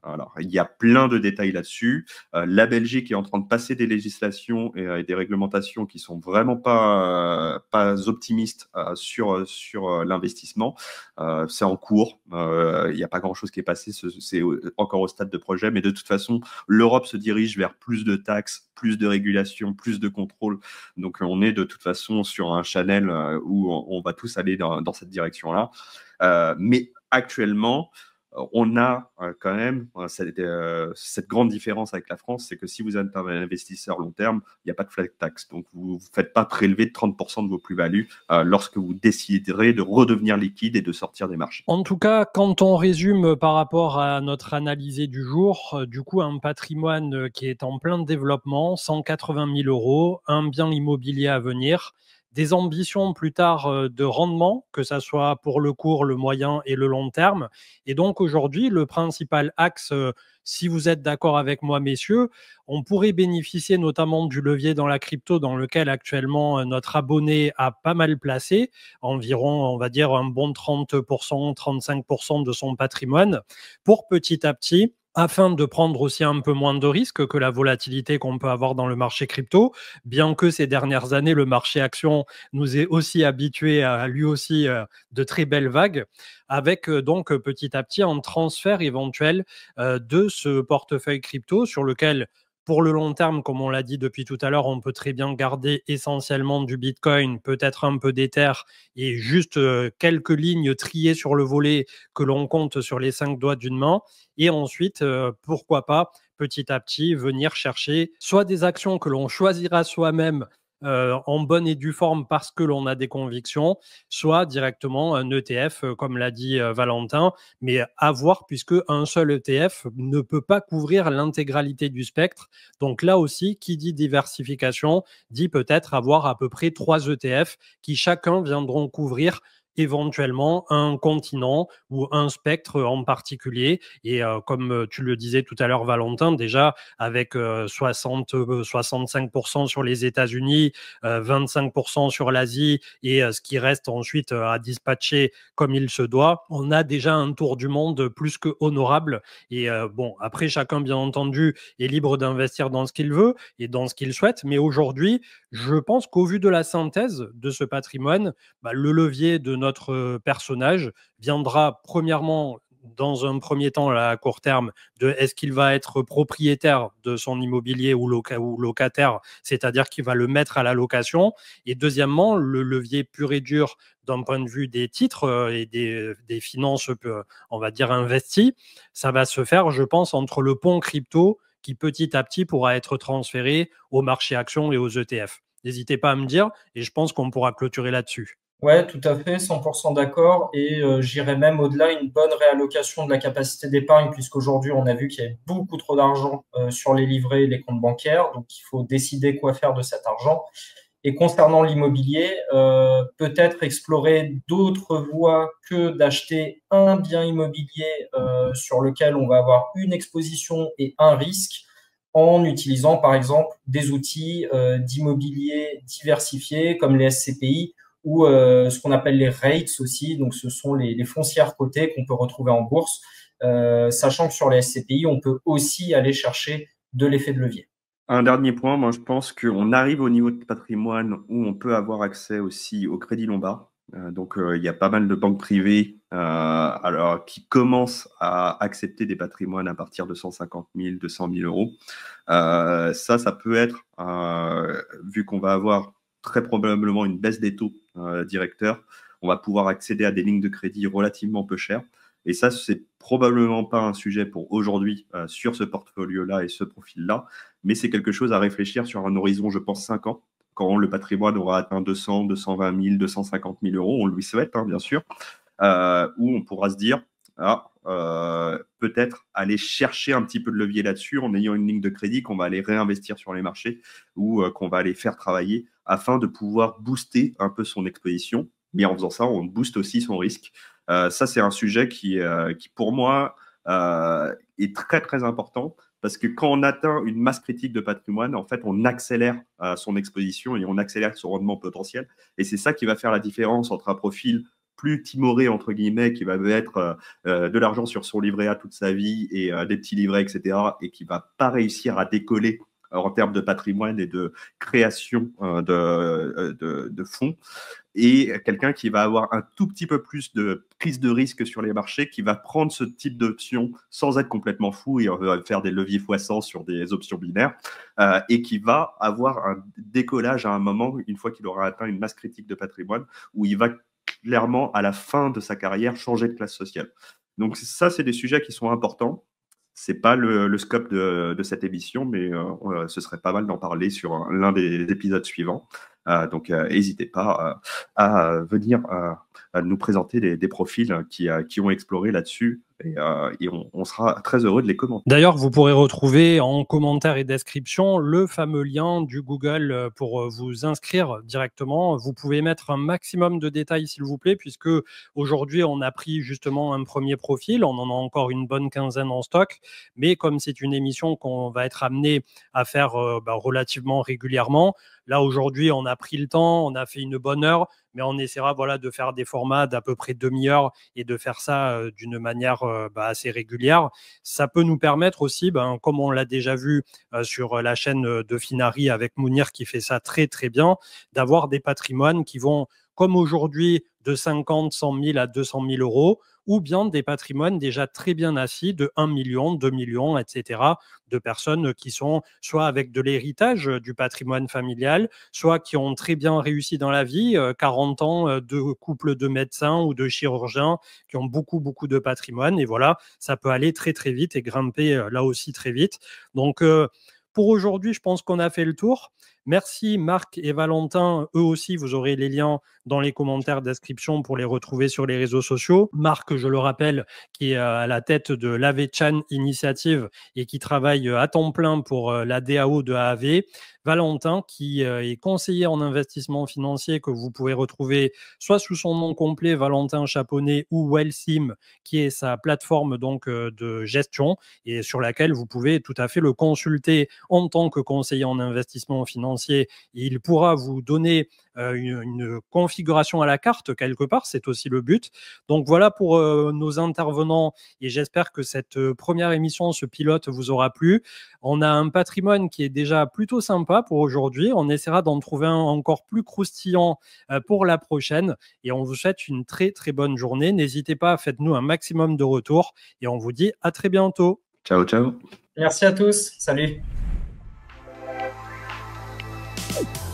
C: Alors, il y a plein de détails là-dessus. Euh, la Belgique est en train de passer des législations et, et des réglementations qui sont vraiment pas, euh, pas optimistes euh, sur, sur euh, l'investissement. Euh, c'est en cours. Euh, il n'y a pas grand-chose qui est passé. C'est encore au stade de projet. Mais de toute façon, l'Europe se dirige vers plus de taxes, plus de régulation, plus de contrôle. Donc, on est de toute façon sur un channel où on, on va tous aller dans, dans cette direction-là. Euh, mais actuellement, on a euh, quand même euh, cette, euh, cette grande différence avec la France, c'est que si vous êtes un investisseur long terme, il n'y a pas de flat tax. Donc, vous ne faites pas prélever de trente pour cent de vos plus-values euh, lorsque vous déciderez de redevenir liquide et de sortir des marchés.
A: En tout cas, quand on résume par rapport à notre analysé du jour, euh, du coup, un patrimoine qui est en plein développement, cent quatre-vingt mille euros, un bien immobilier à venir, des ambitions plus tard de rendement, que ça soit pour le court, le moyen et le long terme. Et donc aujourd'hui, le principal axe, si vous êtes d'accord avec moi, messieurs, on pourrait bénéficier notamment du levier dans la crypto dans lequel actuellement notre abonné a pas mal placé, environ, on va dire, un bon trente pour cent, trente-cinq pour cent de son patrimoine, pour petit à petit, afin de prendre aussi un peu moins de risques que la volatilité qu'on peut avoir dans le marché crypto, bien que ces dernières années, le marché action nous ait aussi habitués à lui aussi euh, de très belles vagues, avec euh, donc petit à petit un transfert éventuel euh, de ce portefeuille crypto sur lequel, pour le long terme, comme on l'a dit depuis tout à l'heure, on peut très bien garder essentiellement du Bitcoin, peut-être un peu d'Ether et juste euh, quelques lignes triées sur le volet que l'on compte sur les cinq doigts d'une main. Et ensuite, euh, pourquoi pas, petit à petit, venir chercher soit des actions que l'on choisira soi-même euh, en bonne et due forme parce que l'on a des convictions, soit directement un E T F, euh, comme l'a dit euh, Valentin, mais à voir puisque un seul E T F ne peut pas couvrir l'intégralité du spectre. Donc là aussi, qui dit diversification, dit peut-être avoir à peu près trois E T F qui chacun viendront couvrir éventuellement un continent ou un spectre en particulier. Et euh, comme tu le disais tout à l'heure, Valentin, déjà avec euh, soixante, soixante-cinq pour cent sur les États-Unis, euh, vingt-cinq pour cent sur l'Asie et euh, ce qui reste ensuite euh, à dispatcher comme il se doit, on a déjà un tour du monde plus que honorable. Et euh, bon, après, chacun, bien entendu, est libre d'investir dans ce qu'il veut et dans ce qu'il souhaite. Mais aujourd'hui, je pense qu'au vu de la synthèse de ce patrimoine, bah, le levier de notre personnage viendra premièrement dans un premier temps à court terme de est-ce qu'il va être propriétaire de son immobilier ou, loca ou locataire, c'est-à-dire qu'il va le mettre à la location, et deuxièmement le levier pur et dur d'un point de vue des titres et des, des finances, on va dire, investies, ça va se faire, je pense, entre le pont crypto qui petit à petit pourra être transféré au marché actions et aux E T F. N'hésitez pas à me dire et je pense qu'on pourra clôturer là-dessus.
B: Ouais, tout à fait, cent pour cent d'accord. Et euh, j'irais même au-delà, une bonne réallocation de la capacité d'épargne, puisqu'aujourd'hui, on a vu qu'il y avait beaucoup trop d'argent euh, sur les livrets et les comptes bancaires. Donc, il faut décider quoi faire de cet argent. Et concernant l'immobilier, euh, peut-être explorer d'autres voies que d'acheter un bien immobilier euh, sur lequel on va avoir une exposition et un risque, en utilisant par exemple des outils euh, d'immobilier diversifiés comme les S C P I ou euh, ce qu'on appelle les REITs aussi. Donc, ce sont les, les foncières cotées qu'on peut retrouver en bourse, euh, sachant que sur les S C P I, on peut aussi aller chercher de l'effet de levier.
C: Un dernier point, moi je pense qu'on arrive au niveau de patrimoine où on peut avoir accès aussi au crédit lombard. Euh, donc euh, il y a pas mal de banques privées euh, alors, qui commencent à accepter des patrimoines à partir de cent cinquante mille, deux cent mille euros. Euh, ça, ça peut être, euh, vu qu'on va avoir très probablement une baisse des taux euh, directeurs, on va pouvoir accéder à des lignes de crédit relativement peu chères. Et ça, c'est probablement pas un sujet pour aujourd'hui euh, sur ce portfolio-là et ce profil-là, mais c'est quelque chose à réfléchir sur un horizon, je pense, cinq ans, quand le patrimoine aura atteint deux cents, deux cent vingt mille, deux cent cinquante mille euros, on lui souhaite, hein, bien sûr, euh, où on pourra se dire, ah, euh, peut-être aller chercher un petit peu de levier là-dessus en ayant une ligne de crédit qu'on va aller réinvestir sur les marchés ou euh, qu'on va aller faire travailler afin de pouvoir booster un peu son exposition. Mais en faisant ça, on booste aussi son risque. Euh, ça, c'est un sujet qui, euh, qui pour moi, euh, est très, très important parce que quand on atteint une masse critique de patrimoine, en fait, on accélère euh, son exposition et on accélère son rendement potentiel. Et c'est ça qui va faire la différence entre un profil plus timoré, entre guillemets, qui va mettre euh, de l'argent sur son livret A toute sa vie et euh, des petits livrets, et cetera, et qui va pas réussir à décoller en termes de patrimoine et de création euh, de, de, de fonds, et quelqu'un qui va avoir un tout petit peu plus de prise de risque sur les marchés, qui va prendre ce type d'options sans être complètement fou et va faire des leviers fois cent sur des options binaires, euh, et qui va avoir un décollage à un moment, une fois qu'il aura atteint une masse critique de patrimoine, où il va clairement, à la fin de sa carrière, changer de classe sociale. Donc ça, c'est des sujets qui sont importants. C'est pas le, le scope de, de cette émission, mais euh, ce serait pas mal d'en parler sur l'un des épisodes suivants. Euh, donc, n'hésitez euh, pas à, à venir euh, à nous présenter des, des profils qui, euh, qui ont exploré là-dessus, et, euh, et on, on sera très heureux de les commenter.
A: D'ailleurs, vous pourrez retrouver en commentaire et description le fameux lien du Google pour vous inscrire directement. Vous pouvez mettre un maximum de détails, s'il vous plaît, puisque aujourd'hui, on a pris justement un premier profil. On en a encore une bonne quinzaine en stock. Mais comme c'est une émission qu'on va être amené à faire euh, bah, relativement régulièrement, là, aujourd'hui, on a pris le temps, on a fait une bonne heure, mais on essaiera voilà, de faire des formats d'à peu près demi-heure et de faire ça euh, d'une manière euh, bah, assez régulière. Ça peut nous permettre aussi, ben, comme on l'a déjà vu euh, sur la chaîne de Finari avec Mounir qui fait ça très très bien, d'avoir des patrimoines qui vont, comme aujourd'hui, de cinquante, cent mille à deux cent mille euros, ou bien des patrimoines déjà très bien assis de un million, deux millions, et cetera, de personnes qui sont soit avec de l'héritage du patrimoine familial, soit qui ont très bien réussi dans la vie, quarante ans de couple de médecins ou de chirurgiens qui ont beaucoup, beaucoup de patrimoine. Et voilà, ça peut aller très, très vite et grimper là aussi très vite. Donc, euh, pour aujourd'hui, je pense qu'on a fait le tour. Merci Marc et Valentin. Eux aussi, vous aurez les liens dans les commentaires description pour les retrouver sur les réseaux sociaux. Marc, je le rappelle, qui est à la tête de l'A V Chan Initiative et qui travaille à temps plein pour la D A O de A A V. Valentin, qui est conseiller en investissement financier, que vous pouvez retrouver soit sous son nom complet, Valentin Chaponnet, ou Wellsim, qui est sa plateforme donc de gestion et sur laquelle vous pouvez tout à fait le consulter en tant que conseiller en investissement financier. Il pourra vous donner euh, une, une configuration à la carte quelque part, c'est aussi le but. Donc voilà pour euh, nos intervenants, et j'espère que cette euh, première émission, ce pilote, vous aura plu. On a un patrimoine qui est déjà plutôt sympa pour aujourd'hui. On essaiera d'en trouver un encore plus croustillant euh, pour la prochaine, et on vous souhaite une très très bonne journée. N'hésitez pas, faites-nous un maximum de retours, et on vous dit à très bientôt.
C: Ciao, ciao.
B: Merci à tous. Salut.